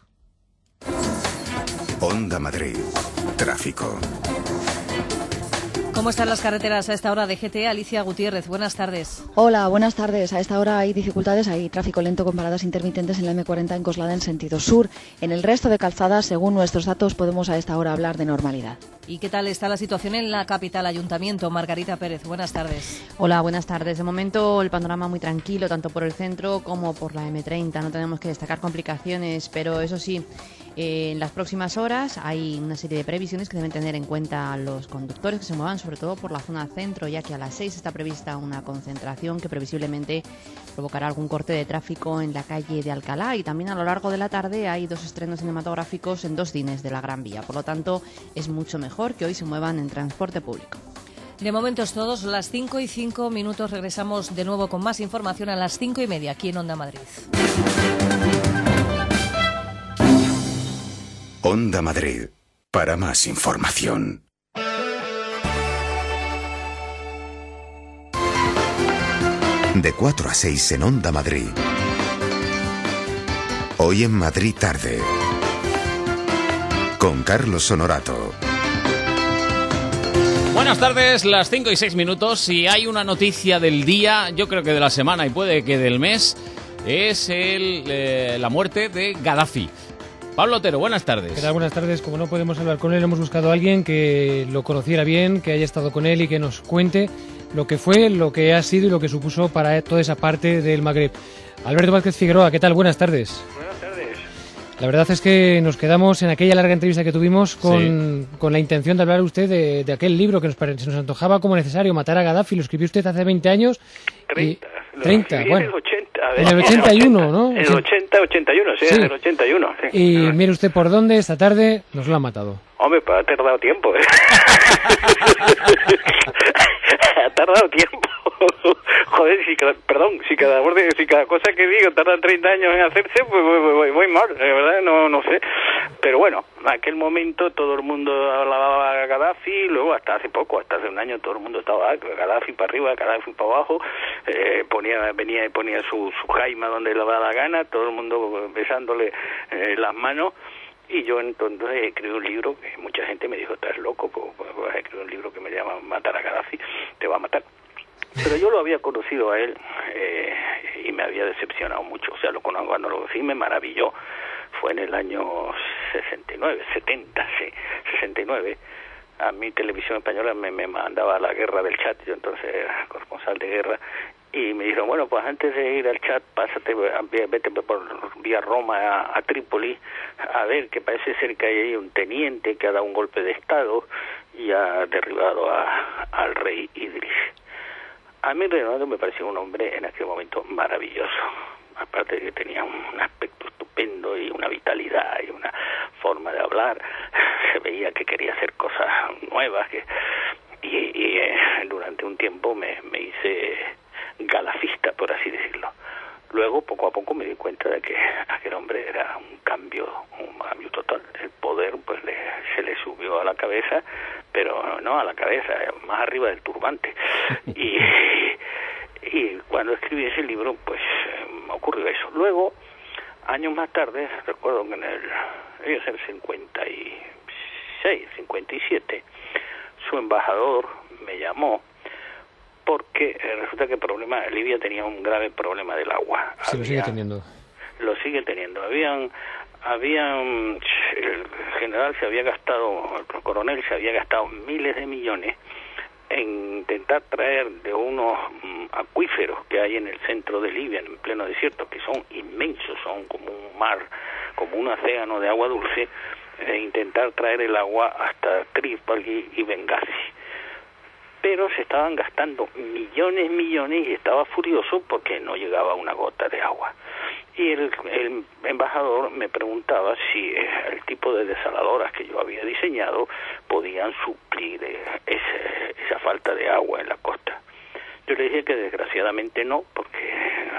Onda Madrid. Tráfico. ¿Cómo están las carreteras a esta hora de GT? Alicia Gutiérrez, buenas tardes. Hola, buenas tardes. A esta hora hay dificultades, hay tráfico lento con paradas intermitentes en la M40 en Coslada en sentido sur. En el resto de calzadas, según nuestros datos, podemos a esta hora hablar de normalidad. ¿Y qué tal está la situación en la capital Ayuntamiento? Margarita Pérez, buenas tardes. Hola, buenas tardes. De momento el panorama muy tranquilo, tanto por el centro como por la M30. No tenemos que destacar complicaciones, pero eso sí, en las próximas horas hay una serie de previsiones que deben tener en cuenta los conductores que se muevan sobre todo por la zona centro, ya que a las 6 está prevista una concentración que previsiblemente provocará algún corte de tráfico en la calle de Alcalá, y también a lo largo de la tarde hay 2 estrenos cinematográficos en 2 cines de la Gran Vía. Por lo tanto, es mucho mejor que hoy se muevan en transporte público. De momento es todo, las 5:05. Regresamos de nuevo con más información a las 5:30 aquí en Onda Madrid. Onda Madrid. Para más información. De 4 a 6 en Onda Madrid. Hoy en Madrid tarde. Con Carlos Honorato. Buenas tardes, las 5:06. Si hay una noticia del día, yo creo que de la semana y puede que del mes, es la muerte de Gaddafi. Pablo Otero, buenas tardes. ¿Qué tal? Buenas tardes. Como no podemos hablar con él, hemos buscado a alguien que lo conociera bien, que haya estado con él y que nos cuente lo que fue, lo que ha sido y lo que supuso para toda esa parte del Magreb. Alberto Vázquez Figueroa, ¿qué tal? Buenas tardes. Buenas tardes. La verdad es que nos quedamos en aquella larga entrevista que tuvimos con la intención de hablar usted de aquel libro que se nos antojaba como necesario, Matar a Gaddafi. Lo escribió usted hace 20 años. 30, bueno. En el 81, ¿no? En el 81, sí, en el 81. Sí. Y mire usted por dónde, esta tarde nos lo han matado. Hombre, pues ha tardado tiempo, ¿eh? Ha tardado tiempo. Joder, si cada cosa que digo tarda 30 años en hacerse, pues voy mal, de verdad, no sé. Pero bueno, en aquel momento todo el mundo hablaba a Gaddafi, luego hasta hace un año todo el mundo estaba Gaddafi para arriba, Gaddafi para abajo, venía y ponía su jaima donde le daba la gana, todo el mundo besándole las manos. Y yo entonces escribí un libro que mucha gente me dijo, estás loco, pues escribí un libro que me llama Matar a Gaddafi, te va a matar. Pero yo lo había conocido a él y me había decepcionado mucho. O sea, cuando lo conocí me maravilló. Fue en el año 69. A mí Televisión Española me mandaba a la guerra del Chad, yo entonces era corresponsal de guerra, y me dijeron, bueno, pues antes de ir al Chad, vete por vía Roma a Trípoli, a ver, que parece ser que hay ahí un teniente que ha dado un golpe de Estado y ha derribado al rey Idris. A mí Reinaldo me pareció un hombre en aquel momento maravilloso, aparte de que tenía un aspecto estupendo y una vitalidad y una forma de hablar, se veía que quería hacer cosas nuevas, y durante un tiempo me hice galafista, por así decirlo. Luego, poco a poco, me di cuenta de que aquel hombre era un cambio total. El poder pues se le subió a la cabeza, pero no a la cabeza, más arriba del turbante. Y cuando escribí ese libro, pues me ocurrió eso. Luego, años más tarde, recuerdo que debía ser 56, 57, su embajador me llamó porque resulta que Libia tenía un grave problema del agua. Sí, lo sigue teniendo. Lo sigue teniendo. El general el coronel se había gastado miles de millones en intentar traer de unos acuíferos que hay en el centro de Libia, en pleno desierto, que son inmensos, son como un mar, como un océano de agua dulce, intentar traer el agua hasta Trípoli y Bengasi. Pero se estaban gastando millones y estaba furioso porque no llegaba una gota de agua. Y el embajador me preguntaba si el tipo de desaladoras que yo había diseñado podían suplir esa falta de agua en la costa. Yo le dije que desgraciadamente no, porque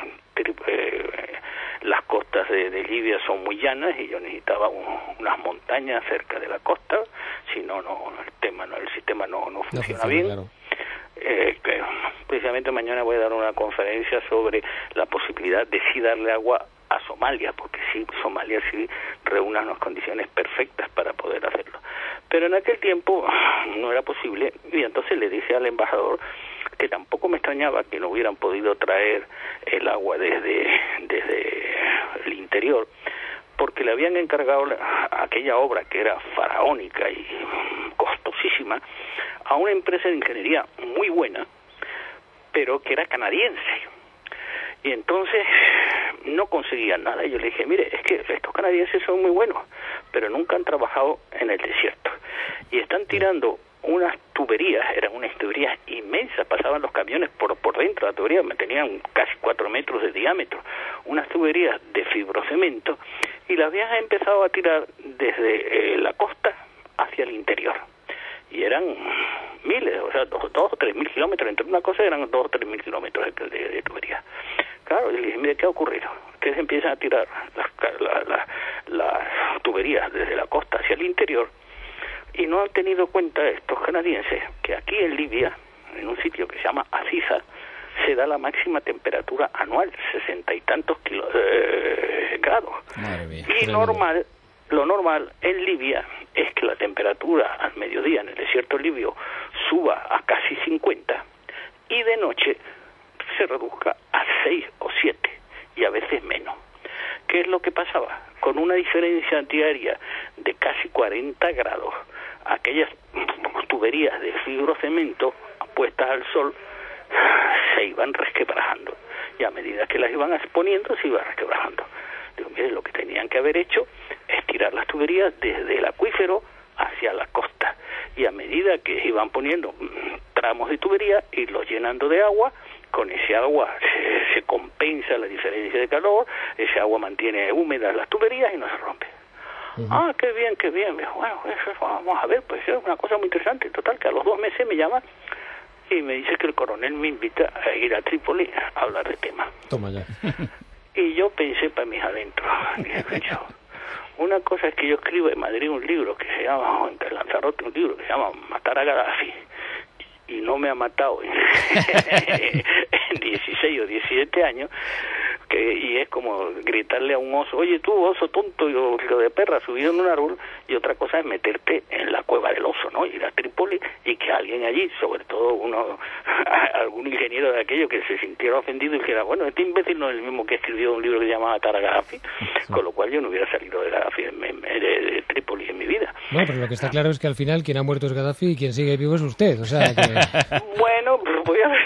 las costas de Libia son muy llanas y yo necesitaba unas montañas cerca de la costa, si no el sistema no funciona bien. Claro. Precisamente mañana voy a dar una conferencia sobre la posibilidad de sí darle agua a Somalia, porque sí, Somalia sí reúne unas condiciones perfectas para poder hacerlo. Pero en aquel tiempo no era posible, y entonces le dije al embajador que tampoco me extrañaba que no hubieran podido traer el agua desde el interior, porque le habían encargado aquella obra que era faraónica y costosísima a una empresa de ingeniería muy buena, pero que era canadiense. Y entonces no conseguían nada. Y yo le dije, mire, es que estos canadienses son muy buenos, pero nunca han trabajado en el desierto. Y están tirando unas tuberías, eran unas tuberías inmensas, pasaban los camiones por dentro de la tubería, tenían casi 4 metros de diámetro, unas tuberías de fibrocemento, y las habían empezado a tirar desde la costa hacia el interior. Y eran miles, o sea, 2 o 3 mil kilómetros, entre una cosa eran 2 o 3 mil kilómetros de tubería. Claro, y le dije, mire, ¿qué ha ocurrido? Que se empiezan a tirar las tuberías desde la costa hacia el interior, y no han tenido cuenta estos canadienses que aquí en Libia, en un sitio que se llama Aziza, se da la máxima temperatura anual, 60 y tantos grados. Y lo normal en Libia es que la temperatura al mediodía en el desierto libio suba a casi 50 y de noche se reduzca a 6 o 7 y a veces menos. ¿Qué es lo que pasaba? Con una diferencia diaria de casi 40 grados, aquellas tuberías de fibrocemento puestas al sol se iban resquebrajando, y a medida que las iban exponiendo se iban resquebrajando. Digo, mire, lo que tenían que haber hecho es tirar las tuberías desde el acuífero hacia la costa, y a medida que iban poniendo tramos de tubería, irlos llenando de agua. Con ese agua se compensa la diferencia de calor, ese agua mantiene húmedas las tuberías y no se rompe. Ah, qué bien. Bueno, eso vamos a ver, pues es una cosa muy interesante. Total, que a los 2 meses me llaman y me dice que el coronel me invita a ir a Trípoli a hablar de tema. Toma ya. Y yo pensé para mis adentros, dije, una cosa es que yo escribo en Madrid un libro que se llama, en Lanzarote un libro que se llama Matar a Gaddafi, y no me ha matado en 16 o 17 años, y es como gritarle a un oso, oye tú, oso tonto, hijo de perra, subido en un árbol, y otra cosa es meterte en la cueva del oso, ¿no? Ir a Trípoli y que alguien allí, sobre todo algún ingeniero de aquello que se sintiera ofendido y dijera, bueno, este imbécil no es el mismo que escribió un libro que se llama Matar a Gaddafi, con lo cual yo no hubiera salido de Gaddafi, de Trípoli en mi vida. No, pero lo que está claro es que al final quien ha muerto es Gaddafi y quien sigue vivo es usted, o sea que... Bueno, pues voy a ver.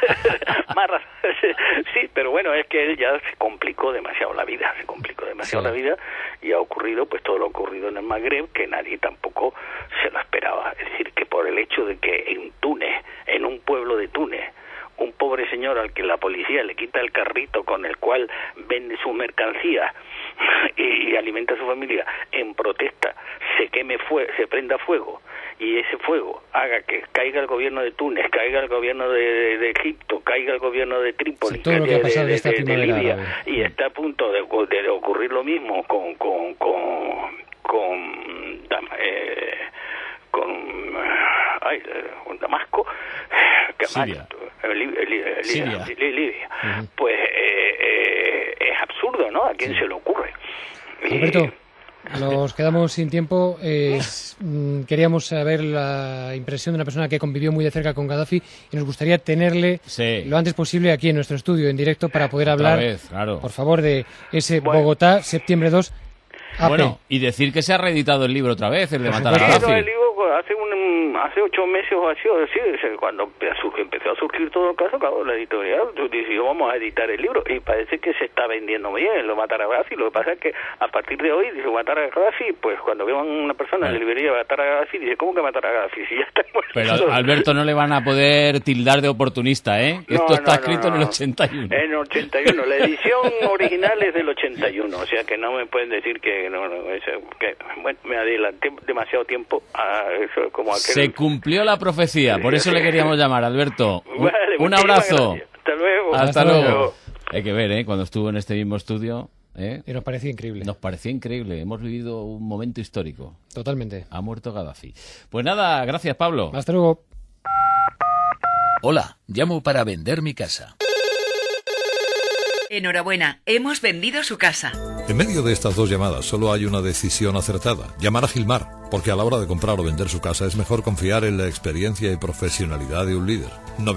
Sí, pero bueno, es que ya se complicó demasiado la vida, la vida, y ha ocurrido pues todo lo ocurrido en el Magreb, que nadie tampoco se lo esperaba. Es decir, que por el hecho de que en Túnez, en un pueblo de Túnez, un pobre señor al que la policía le quita el carrito con el cual vende su mercancía y alimenta a su familia, en protesta se prenda fuego, y ese fuego haga que caiga el gobierno de Túnez, caiga el gobierno de Egipto, caiga el gobierno de Trípoli, todo lo que ha pasado de Libia, y está a punto de ocurrir lo mismo con Damasco, Libia. Pues es absurdo, ¿no? ¿A quién se le ocurre? Alberto, nos quedamos sin tiempo. Queríamos saber la impresión de una persona que convivió muy de cerca con Gaddafi y nos gustaría tenerle lo antes posible aquí en nuestro estudio, en directo, para poder hablar, por favor, de ese Bogotá, septiembre 2. AP. Bueno, y decir que se ha reeditado el libro otra vez, el de Matar a Gaddafi. El libro hace 8 meses o así, cuando empezó a surgir todo el caso, la editorial decidió vamos a editar el libro, y parece que se está vendiendo bien lo Matar a Gaddafi. Lo que pasa es que a partir de hoy dice Matar a Gaddafi, pues cuando vean una persona en la librería Matar a Gaddafi, dice, ¿cómo que Matar a Gaddafi? Si ya está muerto. Pero Alberto, no le van a poder tildar de oportunista, ¿eh? Que esto está escrito en el 81. En el 81, la edición original es del 81, o sea que no me pueden decir que bueno, me adelanté demasiado tiempo a eso, como aquel... Se cumplió la profecía, por eso le queríamos llamar, Alberto. Vale, un abrazo. Gracias. Hasta luego. Hasta luego. Hay que ver, cuando estuvo en este mismo estudio... Y nos parecía increíble. Nos parecía increíble. Hemos vivido un momento histórico. Totalmente. Ha muerto Gaddafi. Pues nada, gracias, Pablo. Hasta luego. Hola, llamo para vender mi casa. Enhorabuena, hemos vendido su casa. En medio de estas dos llamadas solo hay una decisión acertada: llamar a Gilmar, porque a la hora de comprar o vender su casa es mejor confiar en la experiencia y profesionalidad de un líder.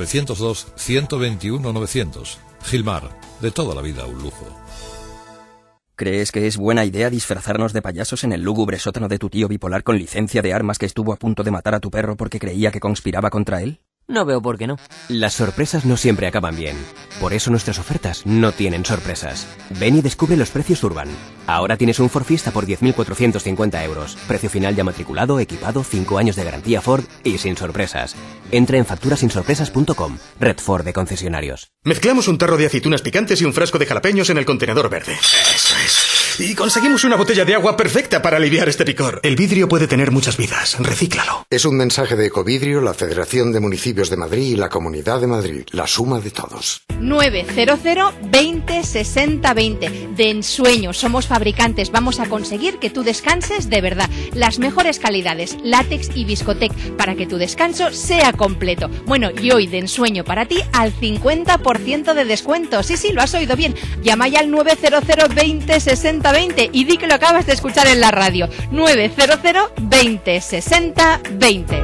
902-121-900. Gilmar, de toda la vida un lujo. ¿Crees que es buena idea disfrazarnos de payasos en el lúgubre sótano de tu tío bipolar con licencia de armas que estuvo a punto de matar a tu perro porque creía que conspiraba contra él? No veo por qué no. Las sorpresas no siempre acaban bien. Por eso nuestras ofertas no tienen sorpresas. Ven y descubre los precios Urban. Ahora tienes un Ford Fiesta por 10.450 euros. Precio final ya matriculado, equipado, 5 años de garantía Ford y sin sorpresas. Entra en facturasinsorpresas.com. Red Ford de concesionarios. Mezclamos un tarro de aceitunas picantes y un frasco de jalapeños en el contenedor verde. Eso es. Y conseguimos una botella de agua perfecta para aliviar este picor. El vidrio puede tener muchas vidas. Recíclalo. Es un mensaje de Ecovidrio, la Federación de Municipios de Madrid y la Comunidad de Madrid. La suma de todos. 900 20 60 20. De ensueño. Somos fabricantes. Vamos a conseguir que tú descanses de verdad. Las mejores calidades, látex y Viscotec, para que tu descanso sea completo. Bueno, y hoy de ensueño para ti al 50% de descuento. Sí, lo has oído bien. Llama ya al 900 20 60 20 y di que lo acabas de escuchar en la radio. 900 20 60 20.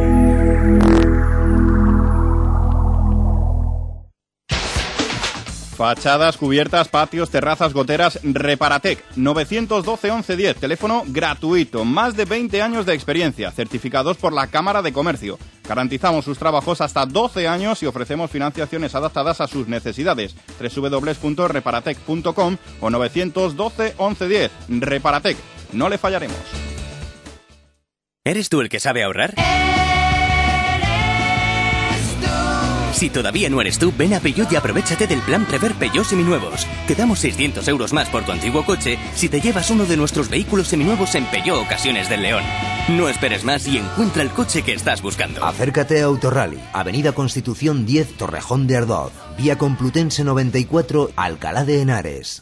Fachadas, cubiertas, patios, terrazas, goteras, Reparatec. 912 1110, teléfono gratuito. Más de 20 años de experiencia, certificados por la Cámara de Comercio. Garantizamos sus trabajos hasta 12 años y ofrecemos financiaciones adaptadas a sus necesidades. www.reparatec.com o 912 1110. Reparatec, no le fallaremos. ¿Eres tú el que sabe ahorrar? Si todavía no eres tú, ven a Peugeot y aprovechate del plan Prever Peugeot Seminuevos. Te damos 600 euros más por tu antiguo coche si te llevas uno de nuestros vehículos seminuevos en Peugeot Ocasiones del León. No esperes más y encuentra el coche que estás buscando. Acércate a Autorally, Avenida Constitución 10, Torrejón de Ardoz, Vía Complutense 94, Alcalá de Henares.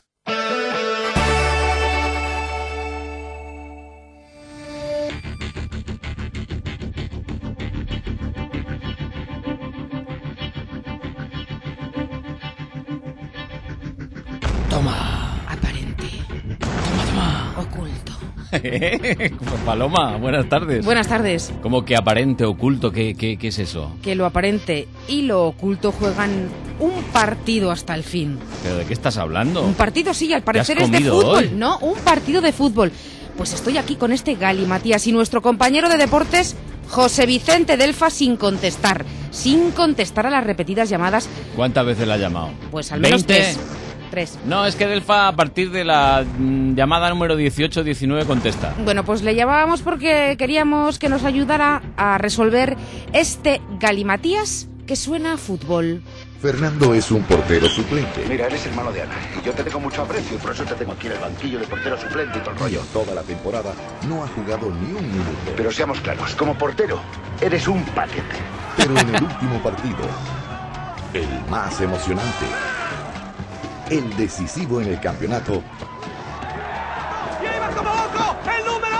Paloma, buenas tardes. Buenas tardes. ¿Cómo que aparente, oculto? ¿Qué es eso? Que lo aparente y lo oculto juegan un partido hasta el fin. ¿Pero de qué estás hablando? Un partido, sí, al parecer ¿Te has es de comido fútbol. hoy? No, un partido de fútbol. Pues estoy aquí con este Galimatías y nuestro compañero de deportes, José Vicente Delfa, sin contestar a las repetidas llamadas. ¿Cuántas veces la ha llamado? Pues al menos 3. No, es que Delfa a partir de la llamada número 18-19 contesta. Bueno, pues le llamábamos porque queríamos que nos ayudara a resolver este Galimatías que suena a fútbol. Fernando es un portero suplente. Mira, eres hermano de Ana y yo te tengo mucho aprecio y por eso te tengo aquí en el banquillo de portero suplente y todo el rollo. Toda la temporada no ha jugado ni un minuto. Pero seamos claros, como portero, eres un paquete. Pero en el último partido, el más emocionante, el decisivo en el campeonato. ¡Lleva como ojo! ¡El número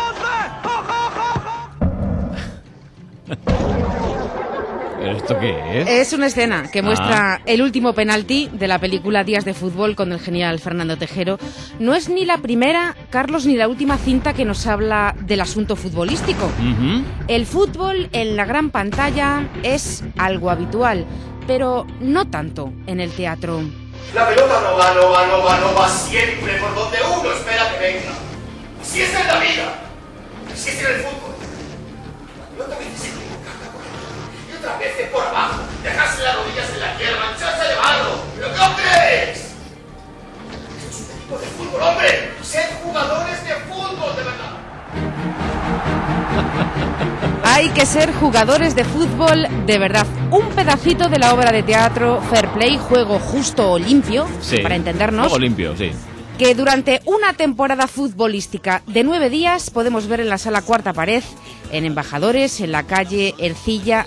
11! ¡Ojo, ojo, ojo! ¿Pero esto qué es? Es una escena que muestra el último penalti de la película Días de Fútbol con el genial Fernando Tejero. No es ni la primera, Carlos, ni la última cinta que nos habla del asunto futbolístico. El fútbol en la gran pantalla es algo habitual, pero no tanto en el teatro. La pelota no va siempre por donde uno espera que venga. Si es en la vida, si es en el fútbol. La pelota necesita cada y otras veces por abajo, dejarse las rodillas en la tierra, mancharse de barro. ¿Pero qué crees? Esto es un equipo de fútbol, hombre. Sed jugadores de fútbol, de verdad. Hay que ser jugadores de fútbol de verdad. Un pedacito de la obra de teatro Fair Play, juego justo o limpio, Sí, para entendernos, juego limpio, sí. que durante una temporada futbolística de 9 días podemos ver en la sala Cuarta Pared, en Embajadores, en la calle Ercilla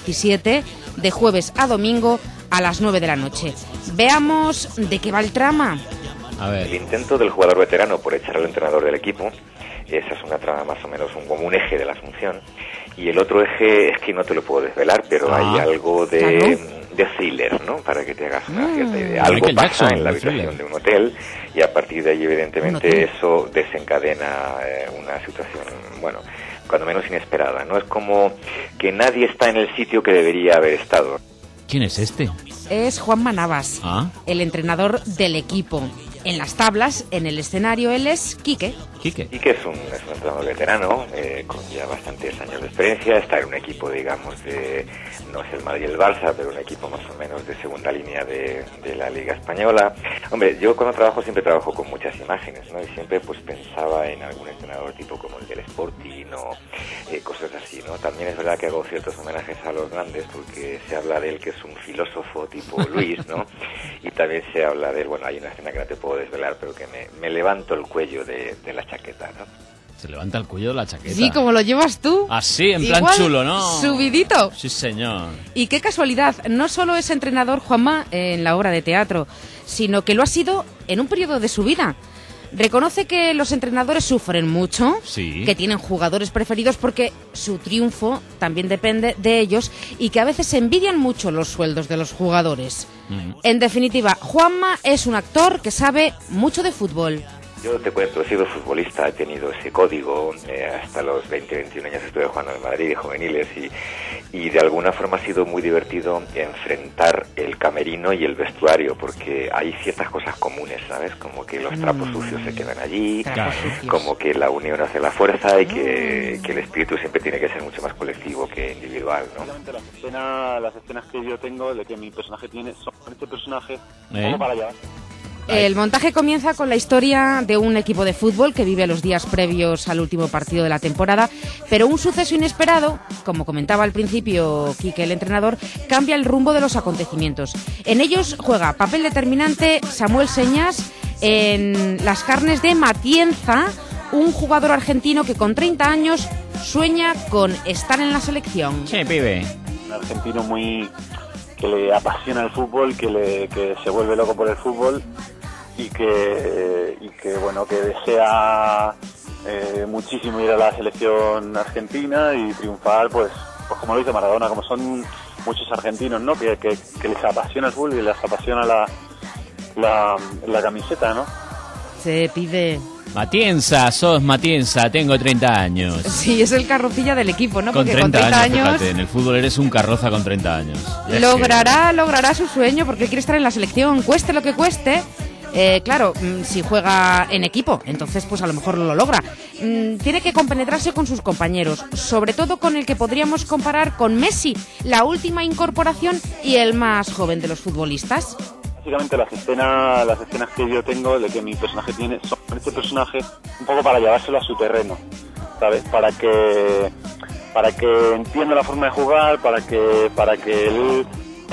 17, de jueves a domingo a las 9 de la noche. Veamos de qué va el trama. A ver. El intento del jugador veterano por echar al entrenador del equipo, esa es una trama más o menos como un eje de la asunción, y el otro eje es que no te lo puedo desvelar, pero hay algo de thriller, ¿no? Para que te hagas una cierta idea. Algo Michael pasa Jackson, en la de habitación thriller. de un hotel y a partir de ahí evidentemente eso desencadena una situación, bueno, cuando menos inesperada, ¿no? Es como que nadie está en el sitio que debería haber estado. ¿Quién es este? Es Juanma Navas, el entrenador del equipo. En las tablas, en el escenario, él es Quique. Quique es un entrenador veterano, con ya bastantes años de experiencia, está en un equipo, digamos, no es el Madrid y el Barça, pero un equipo más o menos de segunda línea de la Liga Española. Hombre, yo cuando trabajo siempre trabajo con muchas imágenes, ¿no? Y siempre pues pensaba en algún entrenador tipo como el del Sporting o cosas así, ¿no? También es verdad que hago ciertos homenajes a los grandes porque se habla de él que es un filósofo tipo Luis, ¿no? Y también se habla de él, bueno, hay una escena que no te puedo desvelar, pero que me levanto el cuello de la chaqueta, ¿no? Se levanta el cuello de la chaqueta. Sí, como lo llevas tú. Así, en plan Igual, chulo, ¿no? Subidito. Sí, señor. Y qué casualidad, no solo es entrenador Juanma en la obra de teatro, sino que lo ha sido en un periodo de su vida. Reconoce que los entrenadores sufren mucho, Sí. que tienen jugadores preferidos porque su triunfo también depende de ellos y que a veces envidian mucho los sueldos de los jugadores. En definitiva, Juanma es un actor que sabe mucho de fútbol. Yo te cuento, he sido futbolista, he tenido ese código, hasta los 20, 21 años estuve jugando en Madrid de juveniles y de alguna forma ha sido muy divertido enfrentar el camerino y el vestuario porque hay ciertas cosas comunes, ¿sabes? Como que los trapos sucios se quedan allí, como que la unión hace la fuerza y que el espíritu siempre tiene que ser mucho más colectivo que individual, ¿no? Las escenas que yo tengo de que mi personaje tiene son este personaje ¿Eh? como para allá. El montaje comienza con la historia de un equipo de fútbol que vive los días previos al último partido de la temporada, pero un suceso inesperado, como comentaba al principio Quique, el entrenador, cambia el rumbo de los acontecimientos. En ellos juega papel determinante Samuel Señas en las carnes de Matienza, un jugador argentino que con 30 años sueña con estar en la selección. Sí, pibe. Un argentino que le apasiona el fútbol, que se vuelve loco por el fútbol y que bueno, que desea muchísimo ir a la selección argentina y triunfar, pues como lo dice Maradona, como son muchos argentinos, ¿no? Que les apasiona el fútbol y les apasiona la camiseta, ¿no? Se pide. Sos Matienza, tengo 30 años. Sí, es el carrocilla del equipo, ¿no? Con porque 30 con 30 años, años fíjate, en el fútbol eres un carroza con 30 años. logrará su sueño porque quiere estar en la selección, cueste lo que cueste. Claro, si juega en equipo, entonces pues a lo mejor lo logra. Tiene que compenetrarse con sus compañeros, sobre todo con el que podríamos comparar con Messi, la última incorporación y el más joven de los futbolistas. Básicamente las escenas que yo tengo, de que mi personaje tiene, son este personaje un poco para llevárselo a su terreno, ¿sabes? Para que entienda la forma de jugar, para que él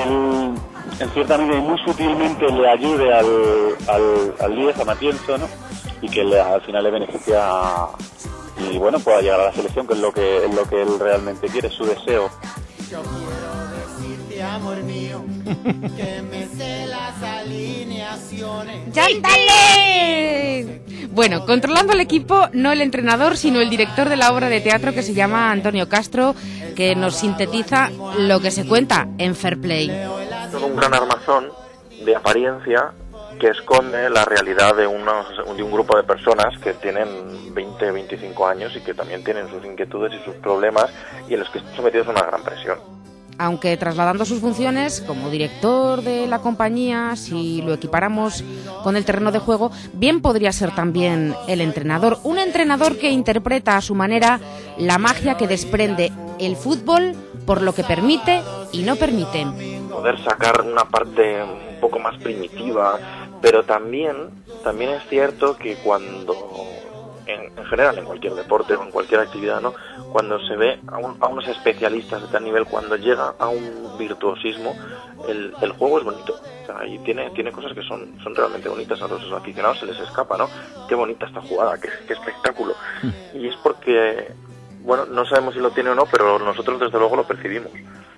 en cierta medida y muy sutilmente le ayude al 10, a Matienzo, ¿no? Y que al final le beneficia y bueno, pueda llegar a la selección, que es lo que él realmente quiere, es su deseo. Yo quiero decirte, amor mío, que me sé las alineaciones. ¡Chándale! Bueno, controlando el equipo, no el entrenador, sino el director de la obra de teatro, que se llama Antonio Castro, que nos sintetiza lo que se cuenta en Fair Play. Todo un gran armazón de apariencia que esconde la realidad de un grupo de personas que tienen 20, 25 años y que también tienen sus inquietudes y sus problemas y en los que están sometidos a una gran presión. Aunque trasladando sus funciones como director de la compañía, si lo equiparamos con el terreno de juego, bien podría ser también el entrenador. Un entrenador que interpreta a su manera la magia que desprende el fútbol por lo que permite y no permite. Poder sacar una parte un poco más primitiva, pero también es cierto que cuando, en general en cualquier deporte o en cualquier actividad, ¿no? Cuando se ve a unos especialistas de tal nivel, cuando llega a un virtuosismo, el juego es bonito. O sea, y tiene cosas que son realmente bonitas. A los aficionados se les escapa, ¿no? Qué bonita esta jugada, qué espectáculo. Y es porque, bueno, no sabemos si lo tiene o no, pero nosotros desde luego lo percibimos.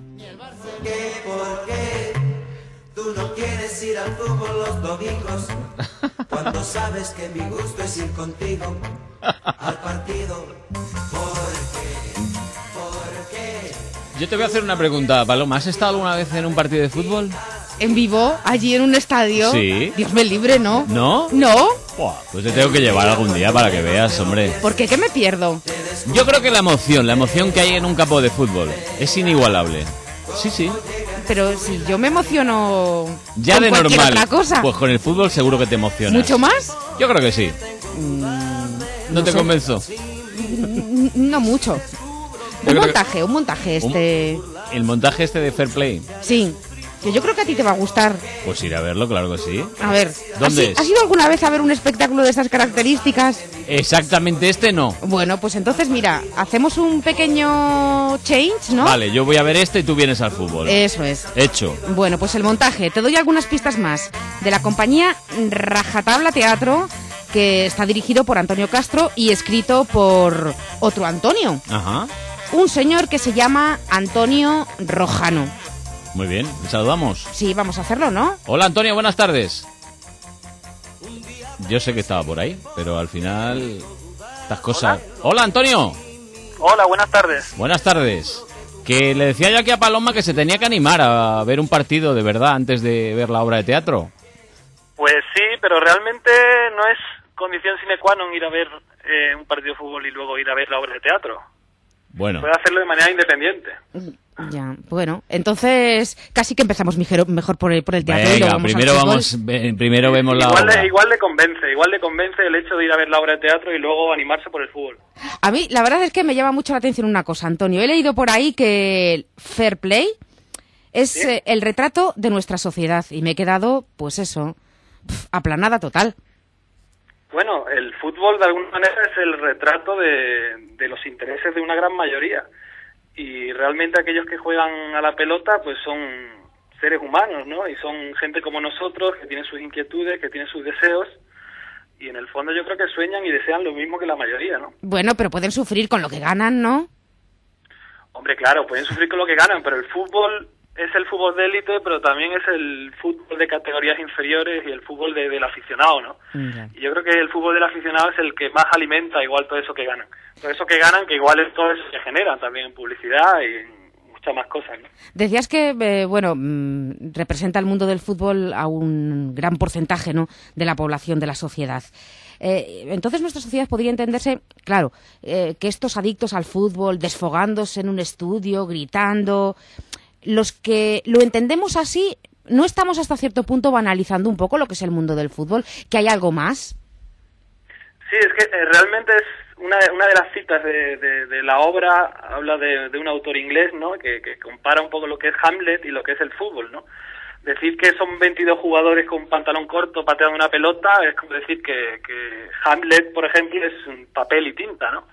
¿Por qué tú no quieres ir al fútbol los domingos? Cuando sabes que mi gusto es ir contigo al partido. ¿Por qué? Yo te voy a hacer una pregunta, Paloma. ¿Has estado alguna vez en un partido de fútbol? ¿En vivo? ¿Allí en un estadio? Sí. Dios me libre, ¿no? ¿No? ¿No? Buah, pues te tengo que llevar algún día para que veas, hombre. ¿Por qué? ¿Qué me pierdo? Yo creo que la emoción que hay en un campo de fútbol es inigualable. Sí. Pero si yo me emociono ya con de cualquier normal, otra cosa. pues con el fútbol seguro que te emocionas. ¿Mucho más? Yo creo que sí. ¿No te convenzo? No mucho. Un montaje este. ¿El montaje este de Fair Play? Sí. Yo creo que a ti te va a gustar. Pues ir a verlo, claro que sí. A ver, ¿dónde ¿has ido alguna vez a ver un espectáculo de estas características? Exactamente este no. Bueno, pues entonces mira, hacemos un pequeño change, ¿no? Vale, yo voy a ver este y tú vienes al fútbol. Eso es. Hecho. Bueno, pues el montaje. Te doy algunas pistas más. De la compañía Rajatabla Teatro, que está dirigido por Antonio Castro y escrito por otro Antonio. Ajá. Un señor que se llama Antonio Rojano. Muy bien, ¿le saludamos? Sí, vamos a hacerlo, ¿no? Hola, Antonio, buenas tardes. Yo sé que estaba por ahí, pero al final estas cosas... Hola, Antonio. Hola, buenas tardes. Buenas tardes. Que le decía yo aquí a Paloma que se tenía que animar a ver un partido de verdad antes de ver la obra de teatro. Pues sí, pero realmente no es condición sine qua non ir a ver un partido de fútbol y luego ir a ver la obra de teatro. Bueno. Puede hacerlo de manera independiente. Ya, bueno, entonces casi que empezamos mejor por el teatro. Venga, y luego vamos primero vemos la obra. Igual le convence el hecho de ir a ver la obra de teatro y luego animarse por el fútbol. A mí, la verdad es que me llama mucho la atención una cosa, Antonio. He leído por ahí que Fair Play es el retrato de nuestra sociedad y me he quedado, pues eso, aplanada total. Bueno, el fútbol de alguna manera es el retrato de los intereses de una gran mayoría. Y realmente aquellos que juegan a la pelota pues son seres humanos, ¿no? Y son gente como nosotros, que tienen sus inquietudes, que tienen sus deseos. Y en el fondo yo creo que sueñan y desean lo mismo que la mayoría, ¿no? Bueno, pero pueden sufrir con lo que ganan, ¿no? Hombre, claro, pueden sufrir con lo que ganan, pero el fútbol es el fútbol de élite, pero también es el fútbol de categorías inferiores y el fútbol del aficionado, ¿no? Y yo creo que el fútbol del aficionado es el que más alimenta igual todo eso que ganan. Todo eso que ganan, que igual es todo eso que generan también en publicidad y en muchas más cosas, ¿no? Decías que, representa el mundo del fútbol a un gran porcentaje, ¿no?, de la población, de la sociedad. Entonces nuestra sociedad podría entenderse, claro, que estos adictos al fútbol, desfogándose en un estudio, gritando, los que lo entendemos así, ¿no estamos hasta cierto punto banalizando un poco lo que es el mundo del fútbol? ¿Que hay algo más? Sí, es que realmente es una de las citas de la obra, habla de un autor inglés, ¿no?, que compara un poco lo que es Hamlet y lo que es el fútbol, ¿no? Decir que son 22 jugadores con pantalón corto pateando una pelota es como decir que Hamlet, por ejemplo, es un papel y tinta, ¿no?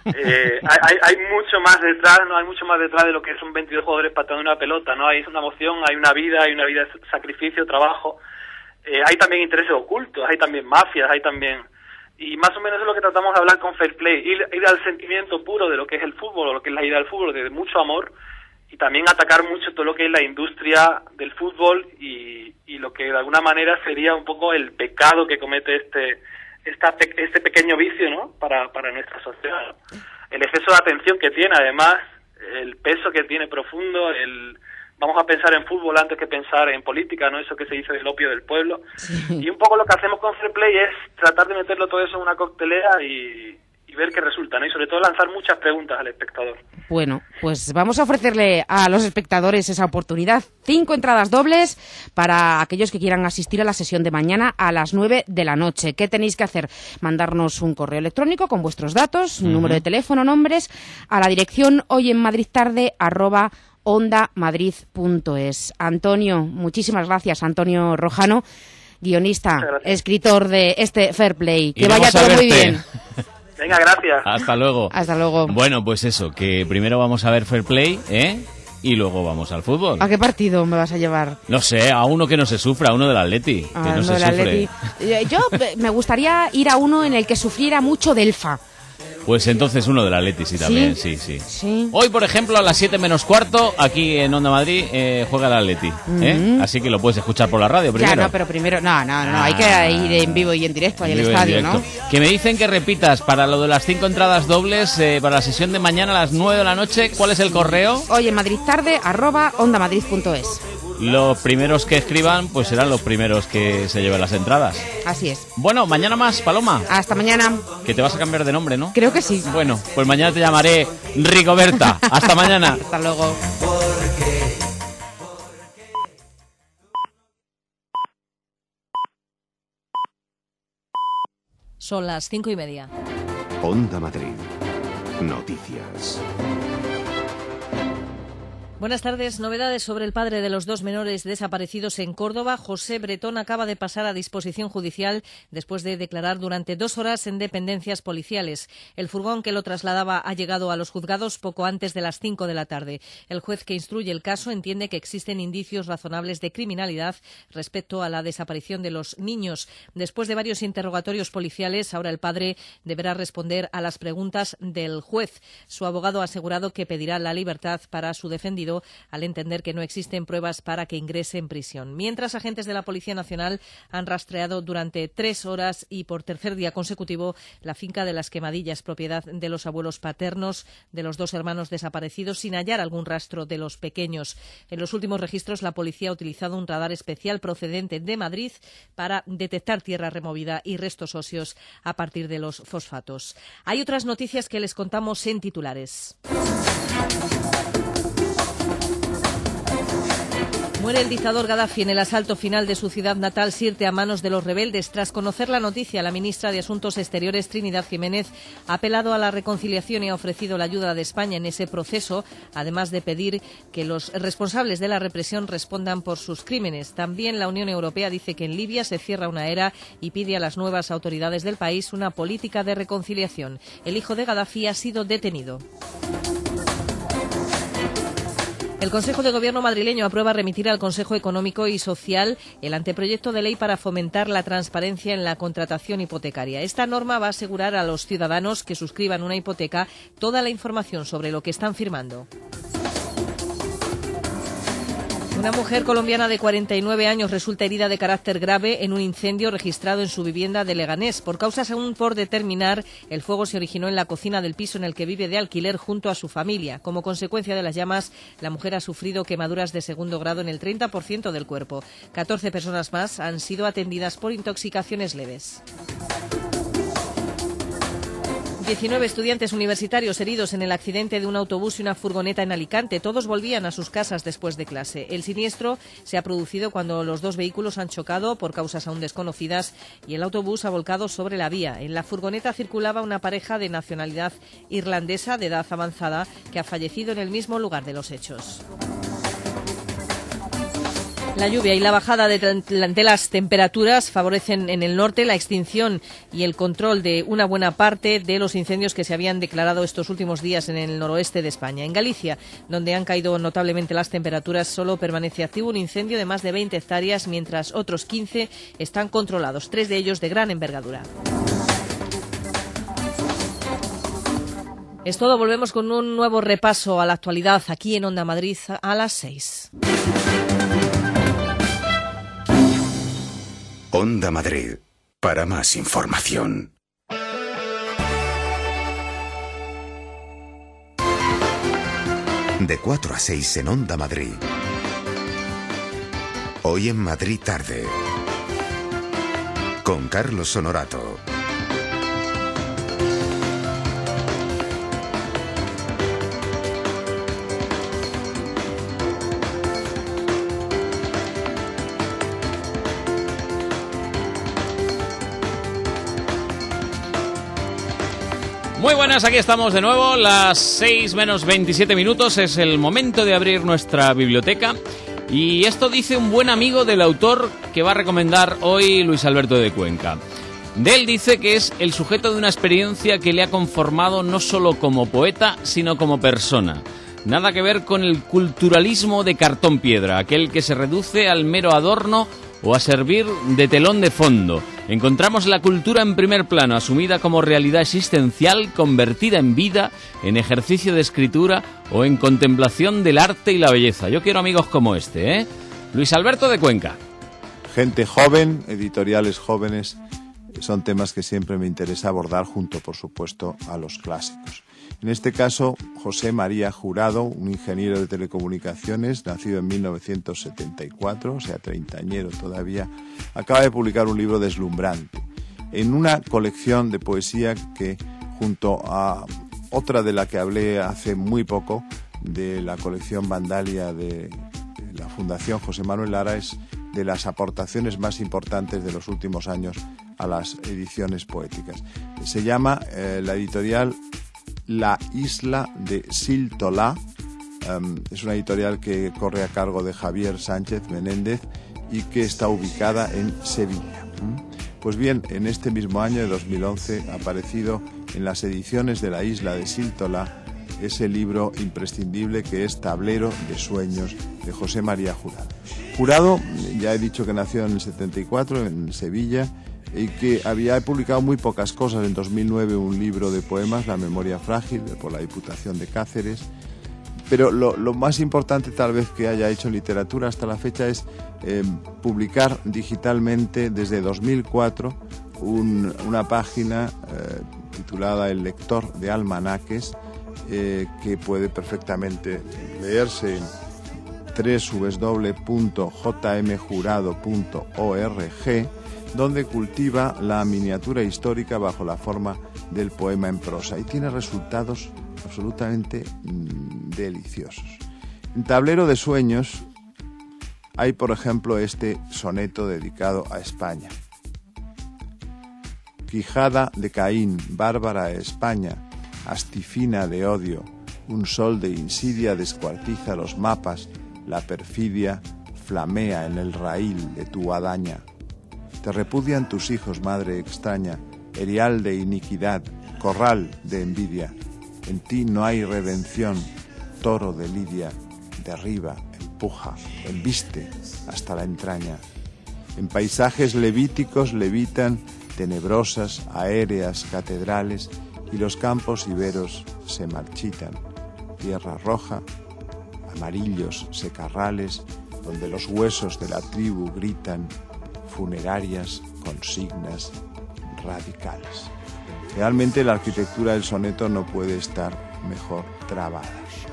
Hay mucho más detrás, ¿no? Hay mucho más detrás de lo que son 22 jugadores pateando una pelota, ¿no? Hay una emoción, hay una vida de sacrificio, trabajo. Hay también intereses ocultos, hay también mafias, hay también... Y más o menos es lo que tratamos de hablar con Fair Play, ir al sentimiento puro de lo que es el fútbol, o lo que es la idea del fútbol, de mucho amor, y también atacar mucho todo lo que es la industria del fútbol y lo que de alguna manera sería un poco el pecado que comete este pequeño vicio, ¿no?, para nuestra sociedad, ¿no? El exceso de atención que tiene, además, el peso que tiene profundo, vamos a pensar en fútbol antes que pensar en política, ¿no? Eso que se dice del opio del pueblo. Sí. Y un poco lo que hacemos con Fair Play es tratar de meterlo todo eso en una coctelera y ver qué resulta, ¿no? Y sobre todo lanzar muchas preguntas al espectador. Bueno, pues vamos a ofrecerle a los espectadores esa oportunidad. 5 entradas dobles para aquellos que quieran asistir a la sesión de mañana a las 9 de la noche. ¿Qué tenéis que hacer? Mandarnos un correo electrónico con vuestros datos, número de teléfono, nombres, a la dirección hoyenmadridtarde@ondamadrid.es. Antonio, muchísimas gracias. Antonio Rojano, guionista, escritor de este Fair Play. Que vaya todo muy bien. Venga, gracias. Hasta luego. Hasta luego. Bueno, pues eso, que primero vamos a ver Fair Play, y luego vamos al fútbol. ¿A qué partido me vas a llevar? No sé, a uno que no se sufra, a uno del Atleti, que no se sufre. Yo me gustaría ir a uno en el que sufriera mucho Delfa. Pues entonces uno del Atleti, sí, también, sí. Hoy, por ejemplo, a las 7:15, aquí en Onda Madrid, juega el Atleti, Así que lo puedes escuchar por la radio primero. Ya, no, pero primero, no, hay que ir en vivo y en directo ahí al estadio, ¿no? Que me dicen que repitas, para lo de las 5 entradas dobles, para la sesión de mañana a las 9 de la noche, ¿cuál es el correo? hoyenmadridtarde@ondamadrid.es. Los primeros que escriban, pues serán los primeros que se lleven las entradas. Así es. Bueno, mañana más, Paloma. Hasta mañana. Que te vas a cambiar de nombre, ¿no? Creo que sí. Bueno, pues mañana te llamaré Rigoberta. Hasta mañana. Hasta luego. Son las 5:30. Onda Madrid. Noticias. Buenas tardes. Novedades sobre el padre de los 2 menores desaparecidos en Córdoba. José Bretón acaba de pasar a disposición judicial después de declarar durante 2 horas en dependencias policiales. El furgón que lo trasladaba ha llegado a los juzgados poco antes de las 5 de la tarde. El juez que instruye el caso entiende que existen indicios razonables de criminalidad respecto a la desaparición de los niños. Después de varios interrogatorios policiales, ahora el padre deberá responder a las preguntas del juez. Su abogado ha asegurado que pedirá la libertad para su defendido al entender que no existen pruebas para que ingrese en prisión. Mientras, agentes de la Policía Nacional han rastreado durante 3 horas y por tercer día consecutivo la finca de Las Quemadillas, propiedad de los abuelos paternos de los 2 hermanos desaparecidos, sin hallar algún rastro de los pequeños. En los últimos registros, la policía ha utilizado un radar especial procedente de Madrid para detectar tierra removida y restos óseos a partir de los fosfatos. Hay otras noticias que les contamos en titulares. Muere el dictador Gaddafi en el asalto final de su ciudad natal, Sirte, a manos de los rebeldes. Tras conocer la noticia, la ministra de Asuntos Exteriores, Trinidad Jiménez, ha apelado a la reconciliación y ha ofrecido la ayuda de España en ese proceso, además de pedir que los responsables de la represión respondan por sus crímenes. También la Unión Europea dice que en Libia se cierra una era y pide a las nuevas autoridades del país una política de reconciliación. El hijo de Gaddafi ha sido detenido. El Consejo de Gobierno madrileño aprueba remitir al Consejo Económico y Social el anteproyecto de ley para fomentar la transparencia en la contratación hipotecaria. Esta norma va a asegurar a los ciudadanos que suscriban una hipoteca toda la información sobre lo que están firmando. Una mujer colombiana de 49 años resulta herida de carácter grave en un incendio registrado en su vivienda de Leganés. Por causas aún por determinar, el fuego se originó en la cocina del piso en el que vive de alquiler junto a su familia. Como consecuencia de las llamas, la mujer ha sufrido quemaduras de segundo grado en el 30% del cuerpo. 14 personas más han sido atendidas por intoxicaciones leves. 19 estudiantes universitarios heridos en el accidente de un autobús y una furgoneta en Alicante. Todos volvían a sus casas después de clase. El siniestro se ha producido cuando los dos vehículos han chocado por causas aún desconocidas y el autobús ha volcado sobre la vía. En la furgoneta circulaba una pareja de nacionalidad irlandesa de edad avanzada que ha fallecido en el mismo lugar de los hechos. La lluvia y la bajada de las temperaturas favorecen en el norte la extinción y el control de una buena parte de los incendios que se habían declarado estos últimos días en el noroeste de España. En Galicia, donde han caído notablemente las temperaturas, solo permanece activo un incendio de más de 20 hectáreas, mientras otros 15 están controlados, 3 de ellos de gran envergadura. Es todo, volvemos con un nuevo repaso a la actualidad aquí en Onda Madrid a las 6. Onda Madrid. Para más información. De 4 a 6 en Onda Madrid. Hoy en Madrid tarde. Con Carlos Honorato. Muy buenas, aquí estamos de nuevo, las 6 menos 27 minutos, es el momento de abrir nuestra biblioteca y esto dice un buen amigo del autor que va a recomendar hoy Luis Alberto de Cuenca. De él dice que es el sujeto de una experiencia que le ha conformado no solo como poeta, sino como persona. Nada que ver con el culturalismo de cartón piedra, aquel que se reduce al mero adorno o a servir de telón de fondo. Encontramos la cultura en primer plano, asumida como realidad existencial, convertida en vida, en ejercicio de escritura o en contemplación del arte y la belleza. Yo quiero amigos como este, ¿eh? Luis Alberto de Cuenca. Gente joven, editoriales jóvenes, son temas que siempre me interesa abordar junto, por supuesto, a los clásicos. En este caso, José María Jurado, un ingeniero de telecomunicaciones, nacido en 1974, o sea, treintañero todavía, acaba de publicar un libro deslumbrante, en una colección de poesía que, junto a otra de la que hablé hace muy poco, de la colección Vandalia de la Fundación José Manuel Lara, es de las aportaciones más importantes de los últimos años a las ediciones poéticas. Se llama la editorial La Isla de Siltolá. Es una editorial que corre a cargo de Javier Sánchez Menéndez y que está ubicada en Sevilla. Pues bien, en este mismo año de 2011 ha aparecido en las ediciones de La Isla de Siltolá ese libro imprescindible que es Tablero de Sueños, de José María Jurado. Jurado, ya he dicho que nació en el 74 en Sevilla y que había publicado muy pocas cosas. En 2009 un libro de poemas, La Memoria Frágil, por la Diputación de Cáceres. Pero lo más importante tal vez que haya hecho en literatura hasta la fecha es publicar digitalmente desde 2004 una página titulada El lector de almanaques, que puede perfectamente leerse en www.jmjurado.org, donde cultiva la miniatura histórica bajo la forma del poema en prosa y tiene resultados absolutamente deliciosos. En Tablero de Sueños Hay, por ejemplo, este soneto dedicado a España. Quijada de Caín, bárbara España, astifina de odio, un sol de insidia descuartiza los mapas, la perfidia flamea en el raíl de tu guadaña. Te repudian tus hijos, madre extraña, erial de iniquidad, corral de envidia. En ti no hay redención, toro de lidia, derriba, empuja, embiste hasta la entraña. En paisajes levíticos levitan tenebrosas, aéreas catedrales y los campos iberos se marchitan. Tierra roja, amarillos secarrales, donde los huesos de la tribu gritan funerarias consignas radicales. Realmente la arquitectura del soneto no puede estar mejor trabada.